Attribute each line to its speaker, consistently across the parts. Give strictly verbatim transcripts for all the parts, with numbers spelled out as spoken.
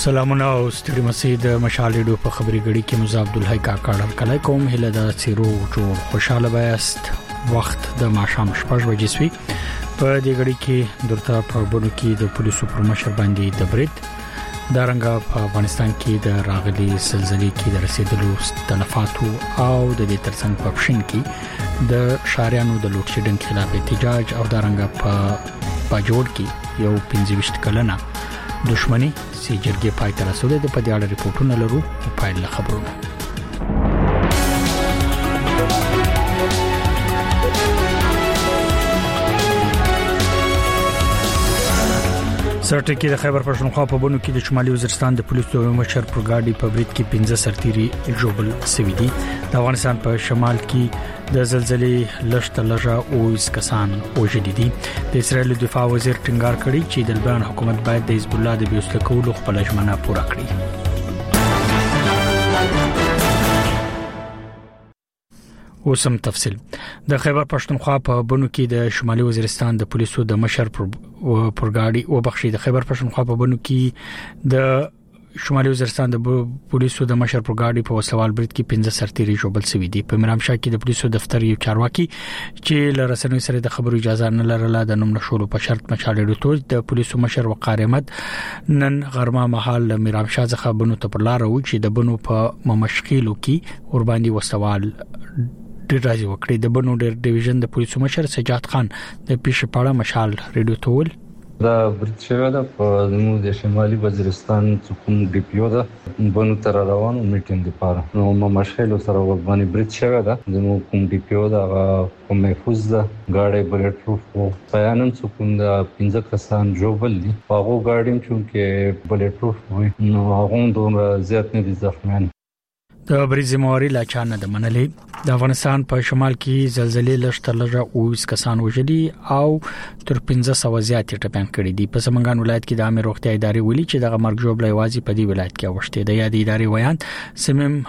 Speaker 1: سلامونه او ستړي مسید مشالېډو په خبري غړي کې مزه عبد الحی کاکړ کله کوم هله د سیرو جوړ خوشاله بیاست وخت د ماشام شپږ بجې سوي په دې غړي کې درته په بونو کې د پولیسو پر مشر باندې د برید دارنګه په افغانستان کې د راغلي زلزلې کې د رسیدلو تلفاتو او د دې ترڅنګ په پښین کې د شاریانو د لوټ شډنګ خلاف احتجاج او دارنګه په باجوړ کې یو پنځه ویشت کلنه دښمنی سي جرګې پای ته رسولې د په دې اړه ریپورتونه لرو او پایله خبرونه سرټکی د خیبر پښتونخوا په بونو کې د شمالي وزیرستان د پولیسو مشر پر ګاډي په برید کې پنځه سرتيري جوبل سوي دي د افغانستان په شمال کې د زلزلې لشت لږه او اس کسان وژل دي د اسرایل دفاع وزیر ټینګار کړی چې د لبنان حکومت باید د حزب الله د بیوسته کولو خپل ژمنه پوره کړي اوسم تفصیل د خیبر پښتونخوا په بونو کې د شمالي وزیرستان د پولیسو د مشر پر پرګاډي او بخشي د خیبر پښتونخوا په بونو کې د شمالي وزیرستان د پولیسو د مشر پرګاډي په وسوال برید کې پنځه سرتيري جوبل سوي دي په مرامشاه کې د پولیسو دفتر یو چارواکي چې لرسنوي سره د خبرو اجازه نه لرله د نوم نشولو په شرط مشالېډو ته د پولیسو مشر وقار احمد نن غرمه مهال مرامشاه څخه بونو ته پر لار و چې د بونو په ممشقیلو کې ور باندې وسوال ډیر راځي وکړي د بنو ډیر ډیویژن د پولیسو مشر سجاد خان د پیښپاړه مشال ریډیو تول
Speaker 2: دا برتشوه ده په زموږ د شمالي وزیرستان څخه ډي پی او ده بنو تر روانو میټینګ لپاره نو ما مشهلو سره باندې برتشوه ده زموږ کوم ډي پی او ده کوم محفوظ ده غاړې بلټ پروف او بیانم څخه د پنځه کسان جوبل دي هغه غاډیم چې بلټ پروف وي نو هغه دوه زیات نه دي زخمیان
Speaker 1: د بریزمواري لا چانه د منلې د افغانستان په شمال کې زلزلې لشت لږه او اس کسان وژلي او تر پنځه سوه زیات ټپيان کړي دي په سمنګان ولایت کې د عامه روغتیا ادارې ویلي چې د مرګ جوړ لایوازي په دې ولایت کې اوشته د یادې ادارې ویان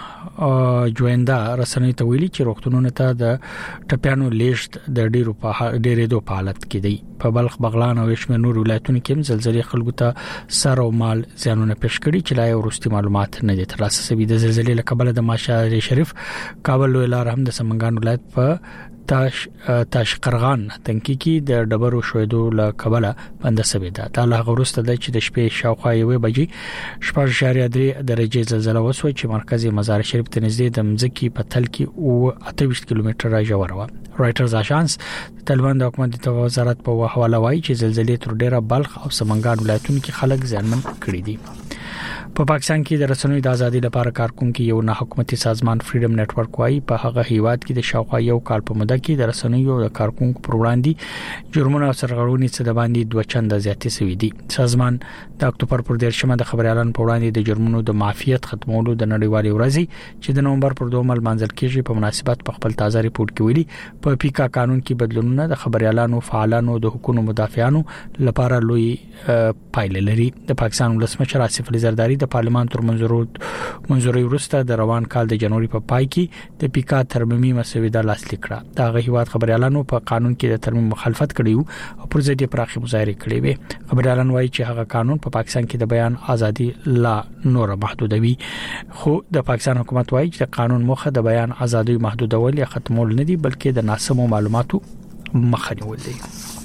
Speaker 1: سمم جویندا رسنۍ ته ویلي چې روغتونونو ته د ټپيانو لیست د ډیرو په ډیرې دوه حالت کې دی په بلخ بغلان او شمال نور ولایتونو کې زلزلې خلکو ته سر او مال زیانونه پېښ کړي چې لا ورستي معلومات نه دي ترلاسه شوي د زلزلې لکه د ماشار شریف کابل ولایت هم د سمنګان ولایت په تاش تاشقرغان تنکی کې د ډبرو شویدو له کبله بنده سوي ده تعالی غوسته د چې د شپې شاوخوا یوې بجې شپږ اشاریه درې درجه زلزلہ وسوي چې مرکزی مزار شریف ته نږدې د مځکی په تل کې او اته ویشت کیلومتر راجور و رائټرز اژانس طالبان د حکومت د وزارت په حواله وایي چې زلزلې تر ډیره بلخ او سمنګان ولایتونو کې خلک ځانمن کړي دي په پاکستان کې د رسنوي د ازادي لپاره کارکونکو یو نه حکومتي سازمان فریډم نتورک وايي په هغه هیواد کې د شاوخوا یو کال په موده کې د رسنوي او کارکونکو پر وړاندې جرمونه او سرغړونې څخه د باندې دوه چنده زیاتې شوې دي سازمان د اکتوبر پر دیرشمه د خبريالانو په وړاندې د جرمونو د معافیت ختمولو د نړیوالې ورځې چې د نومبر پر دوه مل منځل کېږي په مناسبت په خپل تازه ریپورت کې ویلي په پیکا قانون کې بدلونونه د خبريالانو فعالانو د حقوقو مدافعانو لپاره لوی پایله لري د پاکستان ولسمشر آصف علي زرداری د پارلمان تر منځوري وروسته د روان کال د جنوري په پای کې د پیکا ترمیم مسوده لاسلیک کړه دا غي هیواد خبريالانو په قانون کې د ترمیم مخالفت کړی او پر ضد پراخي مظاهره کړې وي خبريالان وایي چې هغه قانون په پاکستان کې د بیان ازادي لا نور محدودوي خو د پاکستان حکومت وایي چې قانون مخه د بیان ازادي محدودول یا ختمول نه دي بلکې د ناسمو معلوماتو مخه نیول دي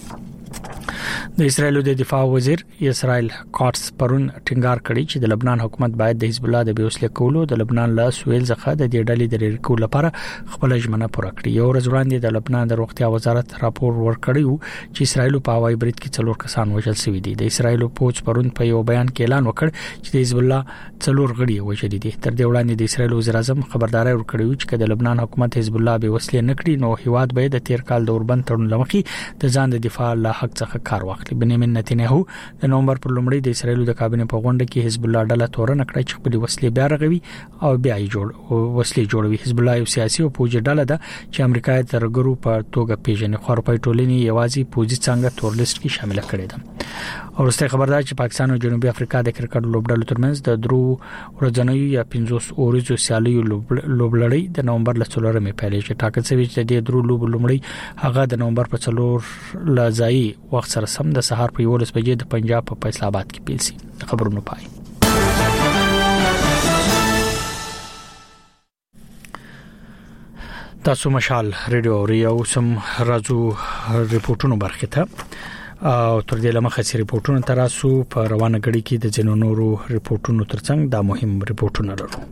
Speaker 1: د اسرایل د دفاع وزیر اسرایل کاټس پرون ټینګار کړی چې د لبنان حکومت باید د حزب الله د بیوسله کولو د لبنان لا سویل څخه د دې ډلې د ریکو لپاره خپل ژمنه پوره کړي یو ورځ وړاندې د لبنان د روغتیا وزارت راپور ورکړی چې اسرایل په هوایي برید کې څلور کسان وژل شوي دي د اسرایل پوج پرون په یو بیان کې اعلان وکړ چې د حزب الله څلور غړي وژل دي تر دې وړاندې د اسرایل وزیر اعظم خبرداري ورکړی چې د لبنان حکومت حزب الله به وسلې نکړي نو هیواد به د تیر کال د اوربند تړون لمخې د ځان د دفاع له حق څخه کار واخلي بنیامین نتنیاهو د نومبر پر لومړۍ د اسرایل د کابینې په غونډه کې حزب الله ډله تورن کړی چې خپل وسلې بیا رغوي او بیا یې جوړ وسلې جوړوي حزب الله یو سیاسي او پوجي ډله ده چې امریکا ترګرو په توګه پیژني خو په ټولنې یوازې پوجي څنګه تور لیست کې شامل کړي ده او ورسته خبردار چې پاکستان او جنوبي افریقا د کرکټ لوبډلو ترمنځ د درو ورځنیو یا پنځوس اوريزو سیالیو لوبلړۍ د نومبر ل څلورمې پیلې چې ټاکل شوی چې د درو لوب لومړی هغه د نومبر په څلور لځای وخت سره سم د سهار په یولس بجې د پنجاب په فیصل آباد کې پیل شي خبرونه پای تاسو مشال ریډیو ریو سم راځو ریپورتونو برخه ته او تر دې لمخه سي ریپورتونو تراسو په روانه غړي کې د جنو نورو ریپورتونو ترڅنګ دا مهم ریپورتونه لرو.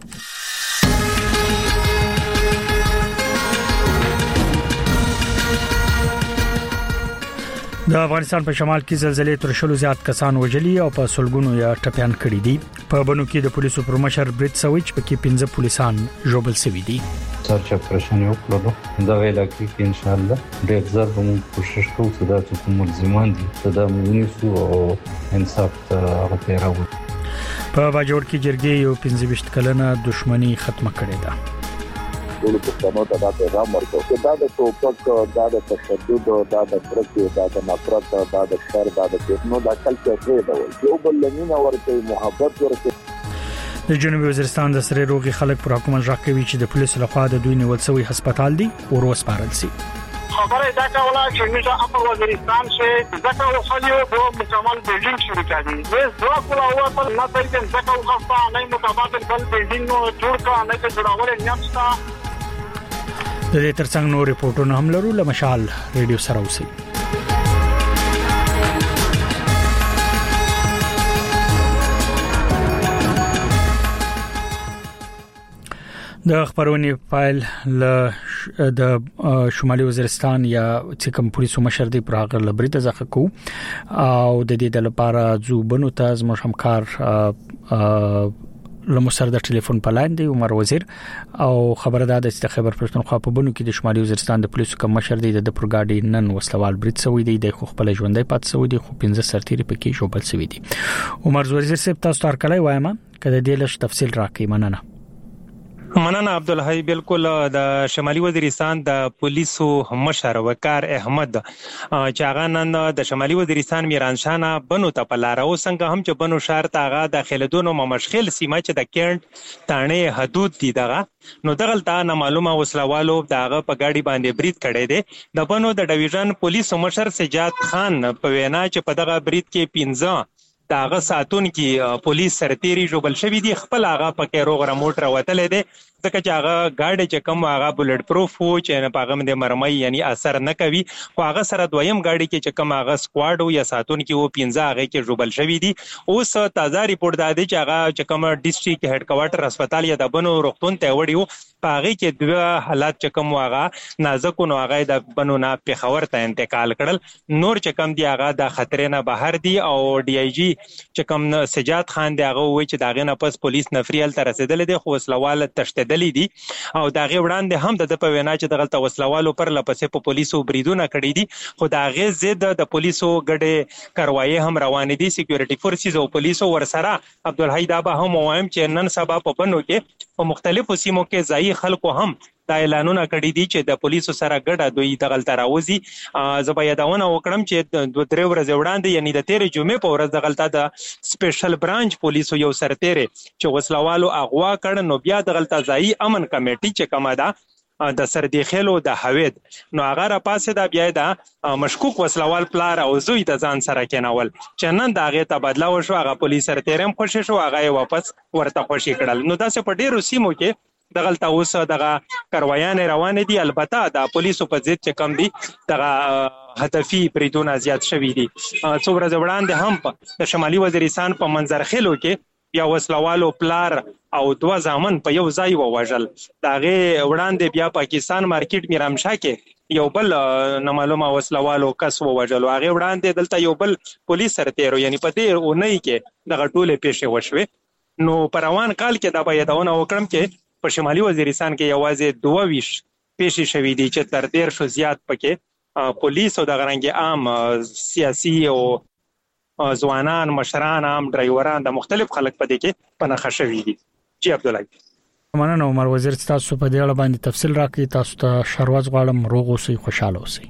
Speaker 1: د افغانستان په شمال کې زلزلې تر شلو زیات کسان وژلي او په سلګونو یا ټپيان کړي دي. په بنو کې د پولیسو پرمشر بریټ سويچ په کې پنځه پولیسان ژوبل شوي دي.
Speaker 2: سرچ اپریشن یو کړو دا ویل کې ان شاء الله ډېر زر به موږ کوشش کوو چې دا چې کوم ملزمان دي دا مونږ او انصاف ته راوړو.
Speaker 1: په باجوړ کې جرګې یو پنځه ویشت کلنه دښمنی ختمه کړې ده.
Speaker 3: ټول پښتنو ته دا پیغام ورکړو دا د توپک دا د تشدد دا د کرکې دا د نفرت دا د شر دا د فتنو دا کلچر دی دا یو بل لمینه ورته محبت ورته.
Speaker 1: د جنوبي وزیرستان د سره روغي خلک پر حکومت راکوي چې د پولیسو لخوا د دوی نیول شوی هسپتال دی او روس پارل سي.
Speaker 4: خبره دا کوله چې موږ اپر وزیرستان شه ځکه وخلیو دوه مکمل بلډینګ شروع کړي وې دوه کوله او په مثلا ځکه وخفا نه متبادل بل بلډینګ نو جوړ کړه نه چې جوړول نیمستا. د دې ترڅنګ نور ریپورتونه هم لرو لمشال ریډیو سره اوسئ. د خبرونې فایل ل د شمالي وزیرستان یا چې کوم پولیسو مشر دی پر هغه لبري ته ځخه کو او د دې د لپاره زوبنو ته زموږ همکار لمسر د ټلیفون په لاین دی عمر وزیر او خبردار د خبر پښتونخوا په بنو کې د شمالي وزیرستان د پولیسو کوم مشر دی د پرګاډي نن وسلوال بریټ سوي دی د خپل ژوندۍ پات سوي دی خو پنځه سرتيري پکې جوړل سوي دي. عمر وزیر صاحب تاسو تر کله وایم کله دې لږ تفصیل راکې مننه.
Speaker 5: مننه عبدالحی. بالکل د شمالي وزیرستان د پولیسو مشر وقار احمد چې هغه نن د شمالي وزیرستان میرانشانه بنو ته په لار او څنګه هم چې بنو شهر ته هغه داخليدونو مشخل سیمه چې د کینټ تانه حدود دي دغه نو دغلته نه معلومه وسلوالو دغه په گاډي باندې بریټ کړي دي. د بنو د ډیویژن پولیسو مشر سجاد خان په وینا چې په دغه بریټ کې پنځه داغه ساتون کې پولیس سرتيري جوړل شوی دي خپل هغه پکې روغ رموټ راوتل دي ځکه چې هغه گاډي چې کوم هغه بولټ پروف وو چې نه پاغه د مرمۍ یعنی اثر نه کوي خو هغه سره دویم گاډي کې چې کوم هغه سکواډ یا ساتون کې وو پنځه هغه کې جوړل شوی دي. اوس تازه ریپورت دا دی چې هغه چې کوم ډیسټریکټ هډ کوارټر هسپتال یا د بنو روغتون ته وړیو پاغه کې دوه حالات چې کوم هغه نازک نو هغه د بنو نه پیښور ته انتقال کړل. نور چې کوم دی هغه د خطر نه بهر دی او ډي آی جی چې کوم سجاد خان دی هغه وایي چې داغه نه پس پولیس نفریال تر رسیدل دي خو وسلوال تشدد دلی دي او داغه وړاندې هم د په وینا چې دغه وسلوالو پر لپسې په پولیسو بریدونه کړی دي خو داغه زید د پولیسو ګډه کاروایی هم روان دي. سکیورټي فورسز او پولیسو ورسره عبدالحی دا به هم وایم چې نن سبا په بنو کې په مختلفو سیمو کې ځای خلکو هم دا اعلانونه کړی دي چې د پولیسو سره ګډه دوی دغل تراوزی زبا یادونه وکړم چې دوه درې ورځې وړاندې یعنی د تیرې جمعې په ورځ دغلطه د سپیشل برانچ پولیسو یو سرتيري چې وسلوالو اغوا کړ نو بیا دغلطه ځای امن کمیټي چې کومه ده د سردي خېلو د حوید نو هغه را پاسه دا بیا د مشکوک وسلوال پلار او زوی د ځان سره کېنول چې نن دا غي تبادله وشو هغه پولیس سرتيرم خوشی شو هغه واپس ورته خوشی کړل. نو دا څه په ډیرو سیمو کې دغلطه اوس دغه کاروایان روان دي البته د پولیسو په ضد چې کم دي دغه هدفي بریدونه زیات شوي دي. څو ورځې وړاندې هم د شمالي وزیرستان په منظرخیلو کې یا وسلوالو پلار او دوه ځامن په یو ځای ووژل. دغه وړاندې بیا پاکستان مارکیټ میرامشاه کې یو بل نه معلومه وسلوالو کس ووژل. هغه وړاندې دلته یو بل پولیس سرتيرو یعنی په دې اونۍ کې دغه ټوله پیښې وشوي. نو پر روان کال کې دا باید ونه وکړم چې په شمالي وزیرستان کې یوازې دوه ویش پیښې شوې دي چې تر ډیر شو زیات پکې پولیس او د غرنګ عام سیاسي او ځوانان مشران عام ډرایوران د مختلف خلک په دې کې پنهخه شوې دي. جی عبدالله
Speaker 1: مننه عمر وزیر تاسو په دې اړه باندې تفصیل راکړئ. تاسو ته شروع غواړم روغ اوسئ خوشاله اوسئ.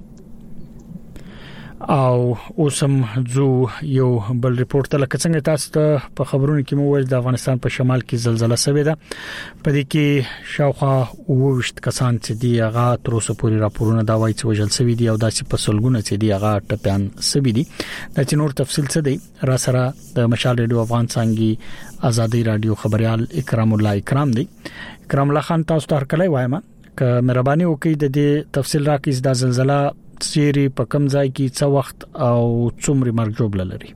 Speaker 1: او اوسم زو یو بل ریپورت ته لکه څنګه تاسو ته په خبرونو کې مو ویل د افغانستان په شمال کې زلزلہ شوې ده په دې کې شاوخوا اووه کسان چې دی هغه تر اوسه پورې راپورونه دا وایي چې وژل شوي دي او داسې په سلګونه چې دی هغه ټپيان شوي دي. دا چې نور تفصیل څه دی را سره د مشال ریډیو افغان څنګه ازادي رادیو خبريال اکرام الله اکرام دی. اکرام الله خان تاسو ته هر کله وایم که مهرباني وکړئ د دې تفصیل راکړئ د زلزلہ چیرې په کوم ځای کې څو وخت او څومره مرګ جوړ لري.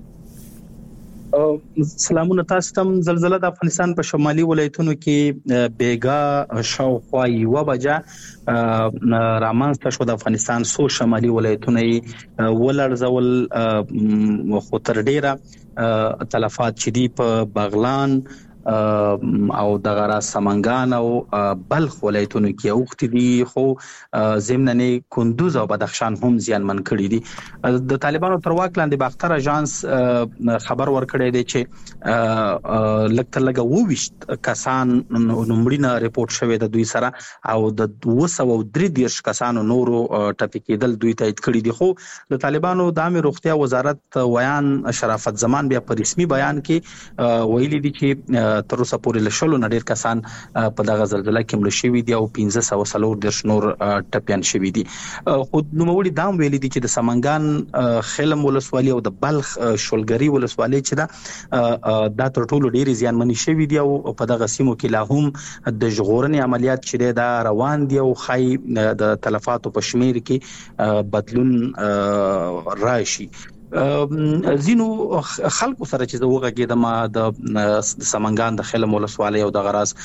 Speaker 6: سلامونه تاسو ته. زلزلہ د افغانستان په شمالي ولایتونو کې بیګا شاوخوا یو بجه رامنځته شو. د افغانستان سو شمالي ولایتونه ولړزول خو تر ډیره تلفات چې دي په بغلان او د غرا سمنګان او بلخ ولایتونو کې اوختي دي، خو ضمن کندوز او بدخشان هم زیانمن کړي دي. د طالبانو تر واک لاندې باختر اژانس خبر ورکړی دی چې لکه لګه وويشت کسان نومړي ریپورت شوی د دوی سره او د دوه سوه درې دیرش کسانو نورو ټپي کېدل دوی تایید کړي دي. خو د طالبانو د عامه روغتیا وزارت ویان شرافت زمان بیا په رسمي بیان کې ویلي دي چې تر اوسه پورې لشلو نډیر کسان په دغه زلزلہ کې مړ شوي دي او پنځه سوه څلور دیرش نور ټپيان شوي دي. خو نوموړي دا ویلي دي چې د سمنګان خلم ولسوالۍ او د بلخ شولګری ولسوالۍ چې دا د تر ټولو ډېری زیانمنې شوي دي او په دغه سیمو کې لا هم د ژغورنې عملیات چې دا روان دي او خای د تلفاتو په شمیر کې بدلون راشي. زینو خلکو سره چې زه وغږېدم د سمنګان د خلم ولسوالۍ او د غراس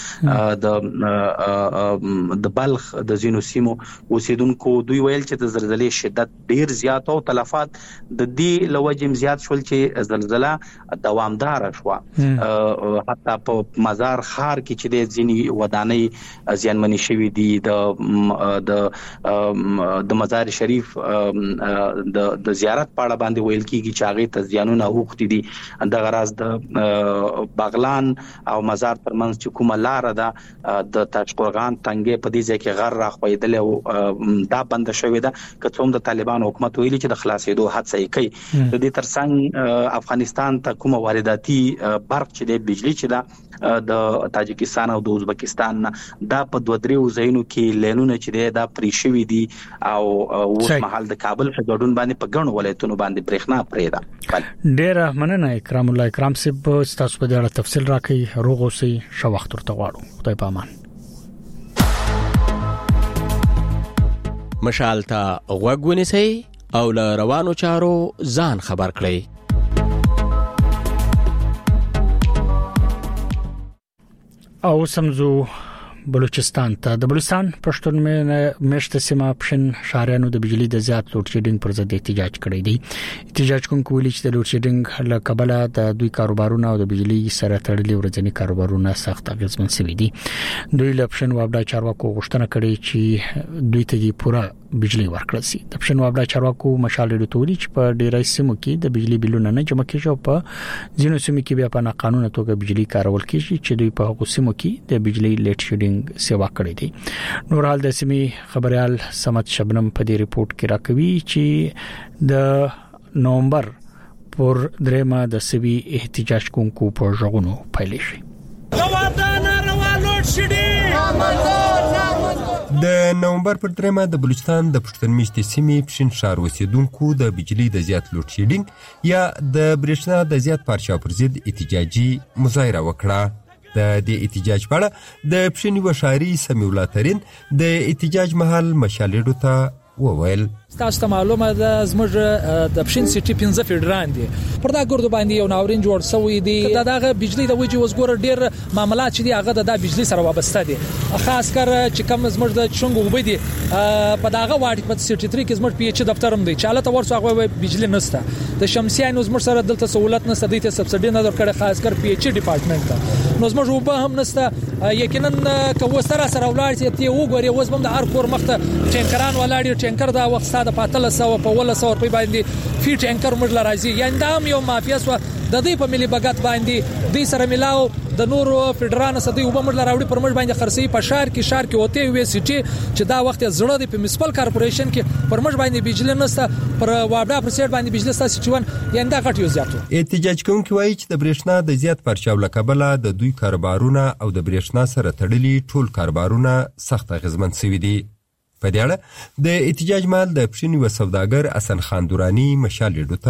Speaker 6: د بلخ د زینو سیمو اوسیدونکو دوی ویل چې د زلزلې شدت ډیر زیات او تلفات د دې لوجم زیات شول چې زلزلہ دوامدار شو. حتی په مزار خار کې چې د ځینی ودانۍ زیانمنې شوې دي، د د د مزار شریف د د زیارت په اړه باندې ویل کیږي چې هغه ته زیانونه اوختي دي. د غراز د باغلان او مزار ترمنځ چې کومه لار ده د تاجقرغان تنګې په دې ځای کې غر راخویدل او دا بند شوې ده که څوم د طالبان حکومت ویلي چې د خلاصېدو هڅه یې کوي. د دې ترڅنګ افغانستان ته کومه وارداتي برق چې د بجلی چې ده د تاجکستان او د ازبکستان دا په دوه درې ځایونو کې لینونه چې دا پرې شوي دي او اوس مهال د کابل په ګډون باندې په ګڼو ولایتونو باندې برېښنا پرې ده.
Speaker 1: ډېر مننه اکرام الله اکرام صاحب، تاسو په دې اړه تفصیل راکړئ. روغ اوسئ، ښه وخت ورته غواړو. خدای په امان.
Speaker 7: مشال ته غوږ ونیسئ او له روانو چارو ځان خبر کړئ.
Speaker 1: او سمزو بلوچستان ته. د بلوچستان پښتون مېشته سیمه پښین شهرانو د بجلی د زیات لوډ شیډینګ پر ضد احتجاج کړی دی. احتجاج کوونکو ویلي چې د لوډ شیډینګ له کبله د دوی کاروبارونه او د بجلی سره تړلي ورځنی کاروبارونه سخت اغیزمن شوي دي. دوی له پښین وابډا چارواکو غوښتنه کړې چې دوی ته پوره بجلی ورکړل شي. د پښین وابډا چارواکو مشال ډوټوري چې په ډیرای سیمو کې د بجلی بلونه نه جمع کیږي او په ځینو سیمو کې بیا په ناقانونه توګه بجلی کارول کیږي چې دوی په هغو سیمو کې د بجلی لیډ شیډینګ سیوا کړی دی. نور حال د سیمې خبريال سمت شبنم په دې ریپورت کې راکوي چې د نومبر پر درېمه د سوي احتجاج کوونکو په ژغونو پیل شي.
Speaker 8: د نومبر پر درېمه د بلوچستان د پښتون مېشتې سیمې پښین ښار اوسیدونکو د بجلی د زیات لوډ شیډینګ یا د برېښنا د زیات پارچاو پر ضد احتجاجي مظاهره وکړه. د دې احتجاج په اړه د پښین یو ښاري سمیع الله ترین د احتجاج مهال مشالېډو ته وویل:
Speaker 9: تاسو ته معلومه ده زموږ د پښین سیټي پنځه فیډران دي، پر دا ګردو باندې یو ناورین جوړ شوی دی. دا دغه بجلی د وجې وزګور ډیر معاملات چې دی هغه د بجلی سره وابسته دي، خاص کر چې کوم زموږ د چنګ وبې دي په داغه واټ په سیټي تری کې زموږ پی ایچ دفترم دی چې حالت ورسو هغه بجلی نشته. د شمسیانو زموږ سره دلته سہولت نشته، د سبسډي نه درکړه خاص کر پی ایچ ډپارټمنټ ته. نو زموږ وبه هم نشته. یقینا کوو سره سره ولاړ چې ته وګوري اوس هم د هر کور مخته ټینکران ولاړ، ټینکر دا وخت د پاتله سو په ولا سو روپۍ باندې فی ټینکر موږ لراځي. یعنی دا یو مافیا سو د دې په ملي بغت باندې د سره ملاو د نورو فدرالانو سره یو بمړ لراوړي پر موږ باندې خرسي په شهر کې شهر کې وته وي سيټي چې دا وخت زړه د میونسپل کارپوریشن کې پر موږ باندې بجلی نسته، پر وابډا پر سیټ باندې بجلی ستا سيټون یعنی دا غټ یو زیاتو.
Speaker 8: احتجاج کوونکي وایي چې د برېښنا د زیات پرچاو لکبله د دوی کاروبارونه او د برېښنا سره تړلي ټول کاروبارونه سخت اغیزمن شوي دي. په دې اړه د احتجاج مال د پښین و سوداګر حسن خان دورانی مشال ډوټا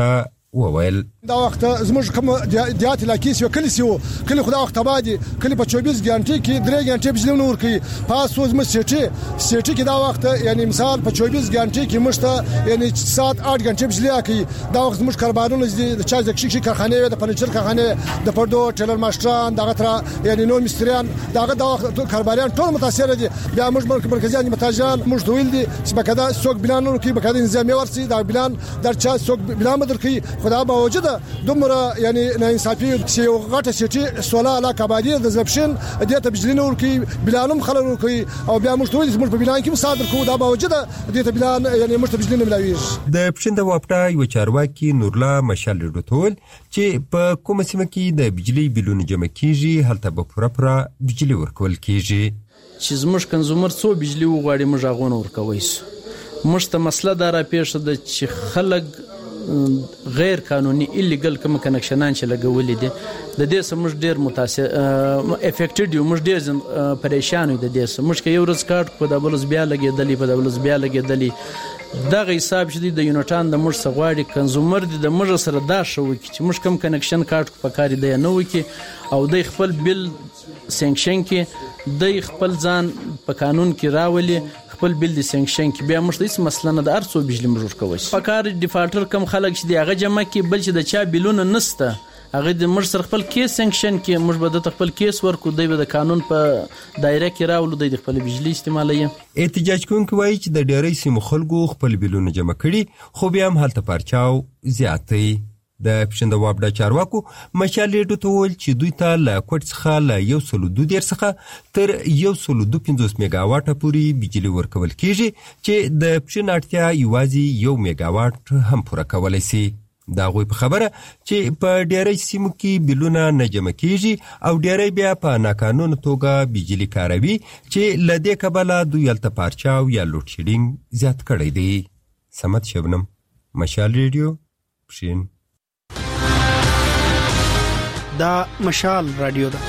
Speaker 8: وویل
Speaker 10: دا وخت زموږ کوم دیات علاقې سیو کلی سیو کلی خدا وخت باندې کلی په چوبیس غنټې کې درې غنټې بجلی نور کوي پاسو زموږ سیټي سیټي کې دا وخت یعنی مثال په چوبیس غنټې کې مشته یعنی سات آठ غنټې بجلی کوي دا وخت زموږ کاربارونه د چا د کشي کارخانه د فرنیچر کارخانه د پردو ټیلر ماشټران دغه تر یعنی نو مستریان دغه دا وخت کارباریان ټول متاثر دي بیا موږ مرکزیان متاجران موږ دویل دي چې بکدا سوق بلان نور کوي بکدا نظامی ورسي دا بلان در چا سوق بلان مدر کوي خدا باوجود دومره یعنی ناانصافي چې غټه سیټي سولا علاقه باندې د زبشن دته بجلی نور کوي بلانم خلل کوي او بیا موږ دوی موږ په بلان کې مصادر کوو دا باوجود دته بلان یعنی موږ بجلی نه ملاويږي
Speaker 8: د پښند واپټا یو چارواکي نورلا مشال ډوټول چې په کومه سیمه کې د بجلی بلونه جمع کیږي هلته به پوره پوره بجلی ورکول کیږي
Speaker 11: چې زموږ کنزومر څو بجلی وغواړي موږ هغه ورکوي موږ ته مسله دا را پیښه ده چې خلک غیر قانوني ایلیګل کوم کنکشنان چې لګولې دي د دې سمج ډیر متاثر افیکټډ یو موږ ډیر پریشان یو د دې سمج کې یو ورځ کارت په دبلز بیا لګېدلې په دبلز بیا لګېدلې دغه حساب چې د یونټان د موږ سغواړي کنزومر دي د موږ سره دا شو چې موږ کوم کنکشن کارت په کار دی نه وکي او د خپل بل سنکشن کې د خپل ځان په قانون کې راولي خپل بل د سنکشن کې بیا موږ هیڅ مسله نه د ارڅو بجلی مجور کوي په کار ډیفالټر کم خلک چې هغه جمع کې بل چې د چا بلونه نسته هغه د موږ سره خپل کیس سنکشن کې موږ به د خپل کیس ورکو دی د قانون په دایره کې راولو د خپل بجلی استعمالوي
Speaker 8: احتجاج کوونکي وایي چې د ډېرې سیمو خلکو خپل بلونه جمع کړي خو بیا هم هلته پرچاو زیاتې د پښند واپډا چارواکو مشالې ډوټول چې دوی ته له کوټ څخه له یو سلو دوه ډیر څخه تر یو سلو دوه پنځوس میگا واټه پورې بجلی ورکول کیږي چې د پښند اړتیا یوازې یو میگا واټ هم پوره کولای شي دا غوي په خبره چې په ډیری سیمو کې بلونه نه جمع کیږي او ډیری بیا په ناقانونه توګه بجلی کاروي چې لدې کبله دوی الته پارچاو یا لوډ شیډینګ زیات کړی دی سمت شبنم مشال ریډیو پښین
Speaker 12: دا مشال رادیو ده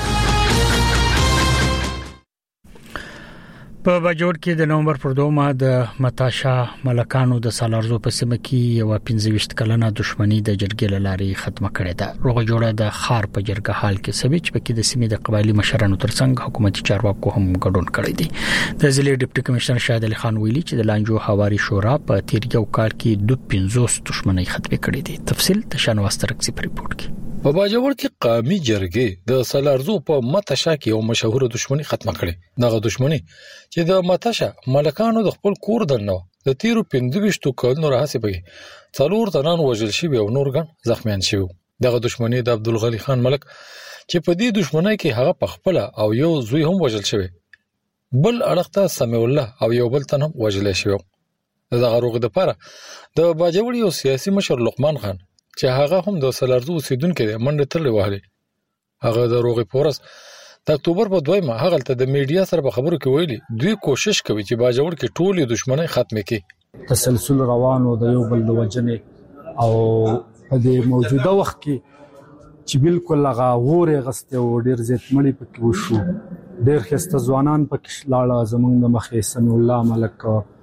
Speaker 1: په باجوړ کې د نومبر پر دومه د متاشا ملکانو د سالارزو په سیمه کې یو پنځه ویشت کلنه دښمنی د جرګې لاري ختمه کړې ده روغه جوړه د خار په جرګه حال کې سوي چې پکې د سیمې د قبایلی مشرانو ترڅنګ حکومتي چارواکو هم ګډون کړی دی د ضلع ډیپټي کمشنر شاهد علي خان ویلي چې د لانجو حواري شورا په تیر یو کال کې د پنځوس دښمنۍ ختمه کړې دي تفصیل د شانواسترکسي په ریپورت کې
Speaker 13: په باجوړ کې قومي جرګې د سالارزو په متاشا کې یو مشهور دښمنی ختمه کړې دغه دښمنی چې د متاشا ملکانو د خپل کور دننه د تیرو پنځه ویشت کلونو راهسې بګي څلور تنان وژل شوی او نور ګڼ زخمیان شوی دغه دښمنی د عبدالغنی خان ملک چې په دې دښمنۍ کې هغه پخپل او یو زوی هم وژل شوی بل اړخته سمیع الله او یو بل تن هم وژل شوی دغه روغ د پاره د باجوړ یو سیاسي مشر لقمان خان چې هغه هم د سالارزو اوسیدونکو دی منډه ترلې وهلې هغه د روغې پورس د اکتوبر په دویمه هغه ته د میډیا سره په خبرو کې ویلي دوی کوشش کوي چې باجوړ کې ټولې دښمنۍ ختمه کړي
Speaker 14: تسلسل روانو د یو بل د وجنې او په دې موجوده وخت کې چې بالکل هغه غورې غسته او ډیر زیات مړی پکې وشو ډیر خسته ځوانان پکې لاړه زمونږ د مخې سمیع الله ملک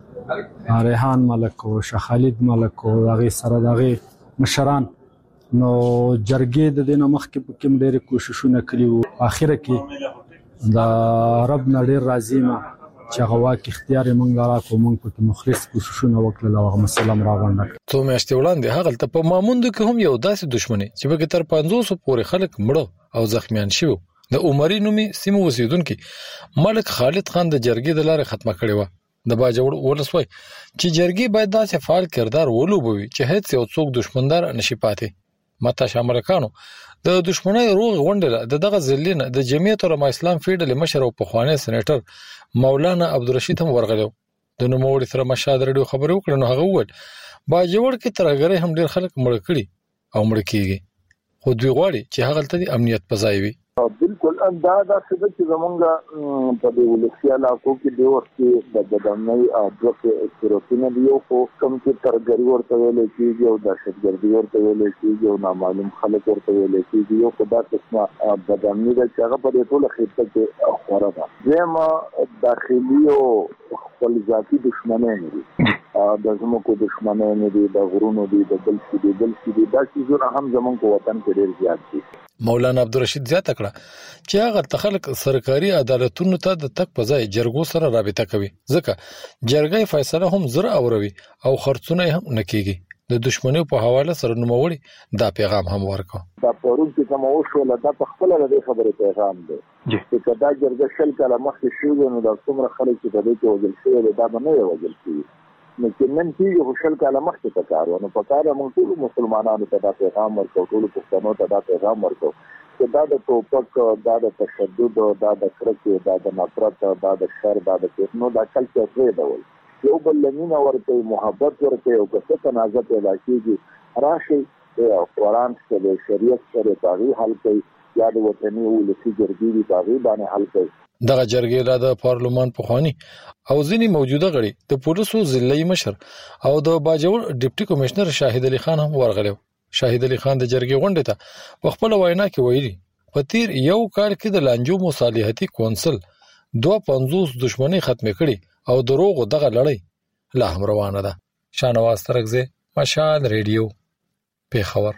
Speaker 14: ریحان ملک او شاه خالد ملک او هغه سره دغه مشران نو جرګې د دینه مخکې په کوم ډېر کوششونه کړي وو اخر کې دا رب نړۍ راضي ما چې هغه کې اختیار مونږ راکو مونږ په مخلص کوششونه وکړل او هغه مسلم راغونډه
Speaker 13: څو میاشتې وړاندې هغه ته په ماموند کې هم یو داسې دښمنی چې به تر پنځوس پورې خلک مړو او زخمیان شوی د عمرې نومي سیمو اوسیدونکو ملک خالد خان د جرګې د لارې ختمه کړې و د باجوړ ولسوي چې جرګې باید داسې فعال کردار ولوبوي چې هیڅ یو څوک دښمندار نشي پاتې متا شاملکانو د دښمنۍ روغ غونډه د دغه ځلینه د جمعیت علماء اسلام فیډل مشر او پخوانی سېنیټر مولانا عبدالرشید هم ورغلو د نوموړي سره مشاهده رډیو خبرو کړو نو هغه وویل باجوړ کې ترګری هم ډیر خلک مړ کړي او مړ کیږي خو دوی غواړي چې هغه تل امنیت پځایوي
Speaker 3: بالکل اندازه څه چې زمونږه په دې ولسي علاقو کې د وخت د بدنۍ او د سروتینه دیو خو کوم چې ترګری ورته ویل کېږي او د شتګردي ورته ویل کېږي او نامعلوم خلک ورته ویل کېږي یو خدای قسمه بدنۍ د هغه په ټوله خطه کې خوره ده زما داخلي او خپل ذاتي دښمنۍ دي د زموږ دښمنان دي د غرونو دي د بل څه دي بل څه دي دا چې هم زموږ په وطن کې ډېر زیات دي.
Speaker 13: مولانا عبدالرشید زیاته کړه چې هغه تخلق سرکاري عدالتونو ته د تک په ځای جرګو سره رابطه کوي ځکه جرګې فیصله هم زر اوروي او خرڅونه هم نکېږي. د دښمنۍ په حواله سره نوموړي دا پیغام هم ورکړ.
Speaker 3: دا پرون چې کوم وشول دا په خپل د خبرې پیغام دی چې کدا جرګه شل کله مخکې شو نو د څومره خلک چې د دې کې وجل شوی دا به نه وجل شي نو چې نن کېږي شل کله مخکې په کار ونه په کار موږ ټول مسلمانانو ته دا پیغام ورکړو ټول پښتنو ته دا پیغام ورکړو چې دا د ټوپک دا د تشدد دا د کرکې دا د نفرت دا د شر دا د فتنو دا کلچر دی ډول یو بل لمینه ورته محبت ورته او که څه تنازع پیدا کیږي راشي او قرآن سره شریعت سره باغی حل کوي یا د وطني ولسی جرګې دی باغی باندې حل کوي.
Speaker 13: دغه جرګې د پارلمان په خواني او ځینی موجوده غړي د پولیسو ضلعي مشر او د باجوړ ډیپټي کمشنر شاهد علي خان هم ورغلو. شاهد علي خان د جرګې غونډه ته په خپل وینا کې ویلي په تیر یو کال کې د لانجو مصالحتي کونسل دوه پنځوس دښمنۍ ختم کړي او دروغ دغه لړۍ لا هم روانه ده. شانواز ترغزه مشال ریډیو پیښور.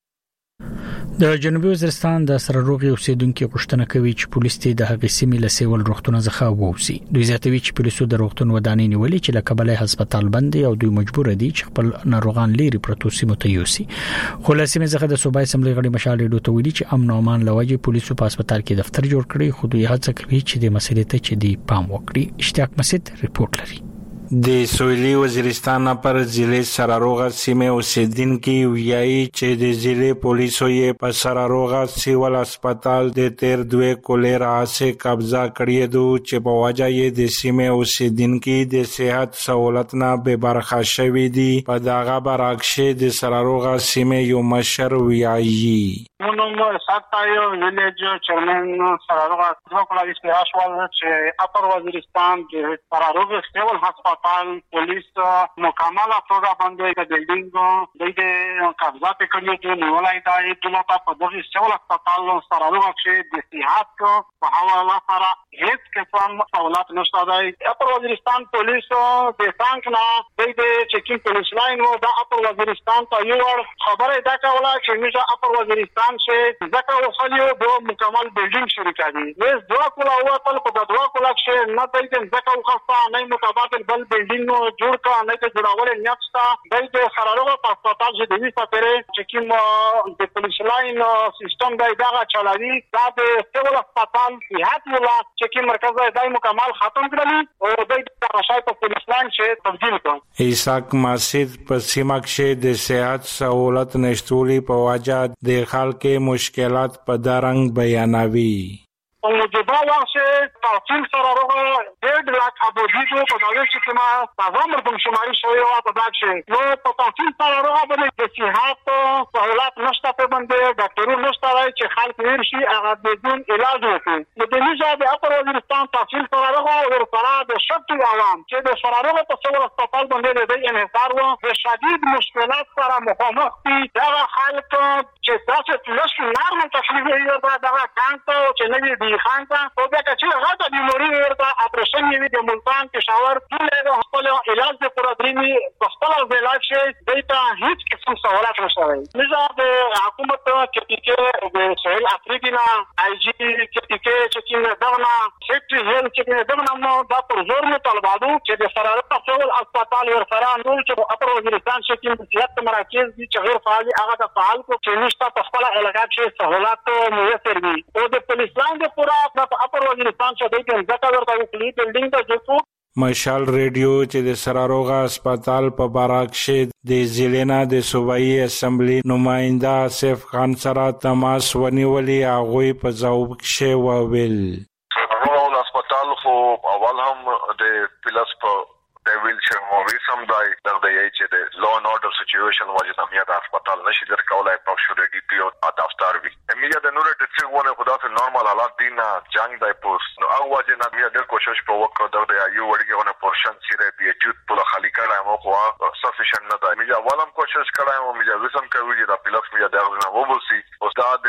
Speaker 1: د جنوبي وزیرستان د سرروغي اوسیدونکو غوښتنه کوي چې پولیس ته د هغې سیمې له سیول روغتون څخه ووسي. دوی زیاتوي چې پولیسو د روغتون ودانۍ نیولې چې له کبله هسپتال بندي او دوی مجبور دي چې خپل ناروغان لري پروتو سیمو ته یوسي. خو له سیمې څخه د صوبای اسمبلی غړي مشال ریډیو ته ویلي چې امن او امان لوجه پولیسو په هسپتال کې دفتر جوړ کړی خو دوی هڅه کوي چې د مسلې ته چې دی پام وکړي. اشتیاق مسجد ریپورت لري.
Speaker 15: د سویلي وزیرستان پر ضلع سراروغه سیمه اوسیدونکو ویایي چې د ضلع پولیسو یې په سراروغه سیول هسپتال د تیر دوه کولر اسه قبضه کړی دو چې په وجه یې د سیمه اوسیدونکو د صحت سہولت نه به برخه شوی دي. په دغه برعکس د سراروغه سیمه یو مشر ویایي
Speaker 16: منو ساتایو ویلیج چرمن سراروغه دوه کولر اسپیشال چې اپر وزیرستان د سراروغه سیول هسپتال پولیس مکمله توګه باندې د بلډینګ د قبضه کړی چې نیولای دا د په دغه سیول هسپتال سراروغه کې د صحت په حواله سره هیڅ قسم سہولت نشته دی. اپر وزیرستان پولیس د څنګه نه د چیکینګ پولیس لاین و د اپر وزیرستان ته یو خبره دا کوله چې موږ اپر وزیرستان چې ځکه وصلیو د مکمل بلډینګ شروع کړي وس دوه کوله او په په دوه کوله کې نه د ځکه وخصه نه متبادل بل بلډینګ جوړ کا نه ته جوړول نیت شته د سراروغه په هسپتال چې د دې سره چې کوم د پولیس لاین سیستم دی دا چلوي دا د سیول هسپتال صحت ولا چې کوم مرکز دی مکمل ختم کړل او د راشای په پولیس لاین چې تبدیل کړ.
Speaker 15: ایساک مسجد په سیمه کې د صحت سہولت نشټولي په وجه د خلکو مشکلات په درنګ بیانوي.
Speaker 16: موجوده وخت تحصیل سراروغه ډېر لاک ابودیو په دغه چې کومه تازه مردم شماري شوی او په دغه چې نو په تحصیل سراروغه باندې د صحت سہولت نشته په باندې ډاکټرو نشته چې خلک ورشي هغه بدون علاج وکړي. د دې ځای د اپر وزیرستان تحصیل سراروغه او سره د شرط عوام چې د سراروغه په سیول هسپتال باندې د انحصار و د شدید مشکلات سره مخامخ دي. دا خلک چې تاسو لږ نرم تکلیف یې ورته کانته او چې نه دی خانته او بیا چې هغه د بیماری ورته اپریشن یې د ملتان پېښور ټول د خپل علاج د پروګرامي په خپل علاج کې دیتا هیڅ قسم سہولت نشته. نظام د حکومت کې کې د سهیل افریقا آی جی کې کې چې دغه سیکټری هیل چې دغه نو دا پر زور مطالبه ده چې د سراروغه سیول هسپتال ورسره نور چې اپر وزیرستان کې صحت مراکز دي چې غیر فعال هغه د فعال کو چې نشته په خپل علاقه کې سہولت میسر وي او د پولیس لاین د پورا په اپر وزیرستان چې د ځکه ورته وکړي بلډینګ ته جوړو.
Speaker 15: مشال ریډیو چې د سراروغه هسپتال په براکشه د ضلع د صوبایي اسمبلی نماینده آصف خان سره تماس ونیولي هغوی په ځواب کې وویل
Speaker 17: سراروغه هسپتال خو اول هم د پلس په د ویلچر مووي سم دای د یی چې د لو ان اورډر سچويشن وجه د هسپتال نشي درکولای په شو د ډي پی او دفتر وی امیا د نور د څه ونه خدا ته نورمال حالات دین جنگ دای پوس نو هغه وجه نه بیا د کوشش په وکړه د یو وړګونه پورشن سیره بي ایچ په خالی کړه مو خو سفیشنت نه دی میا ولم کوشش کړه مو میا وسم کوي چې د پلس میا د نه وبسي استاد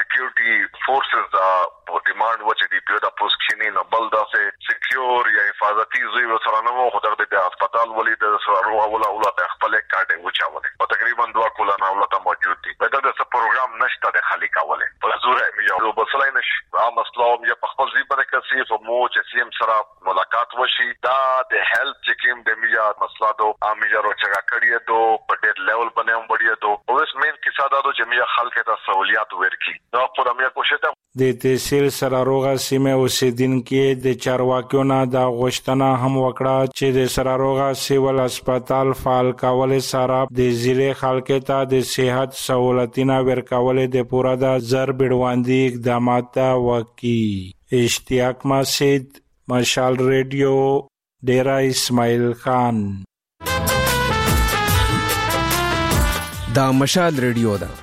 Speaker 17: سکیورټي فورسز د ډیماند وچ دی په د پوس کینی نو بل دا سه سکیور یا حفاظتي زوی سره نو خو دغه د هسپتال ولید سره ولا ولا خپل کارت وچاوله او تقریبا دوه کولانه ولته موجود دي دا د پروګرام نشته د خالي کوله په زوره میو بسلای نش عام اسلام یا په خپل ځای باندې کسي په مو چې سیم سره ملاقات وشي دا د هیلث چکیم د میجا مسله دو امیجا روچا کړی دو په ډېر لیول باندې هم وړي دو اوس مین کیسه دا دو چې میجا خلک ته سہولیات ورکړي دا په امیا کوشش
Speaker 15: د تحصیل سراروغه سیمه اوسیدونکو د چارواکیو نه د غوښتنه هم وکړه چې د سراروغه سیول هسپتال فعال کول سره د ضلع خلکو ته د صحت سہولتونه ورکول د پوره د زر بډواندي اقدامات وکړي. اشتیاق مسجد، مشال ریډیو، ډیرا اسماعیل خان.
Speaker 18: دا مشال ریډیو ده.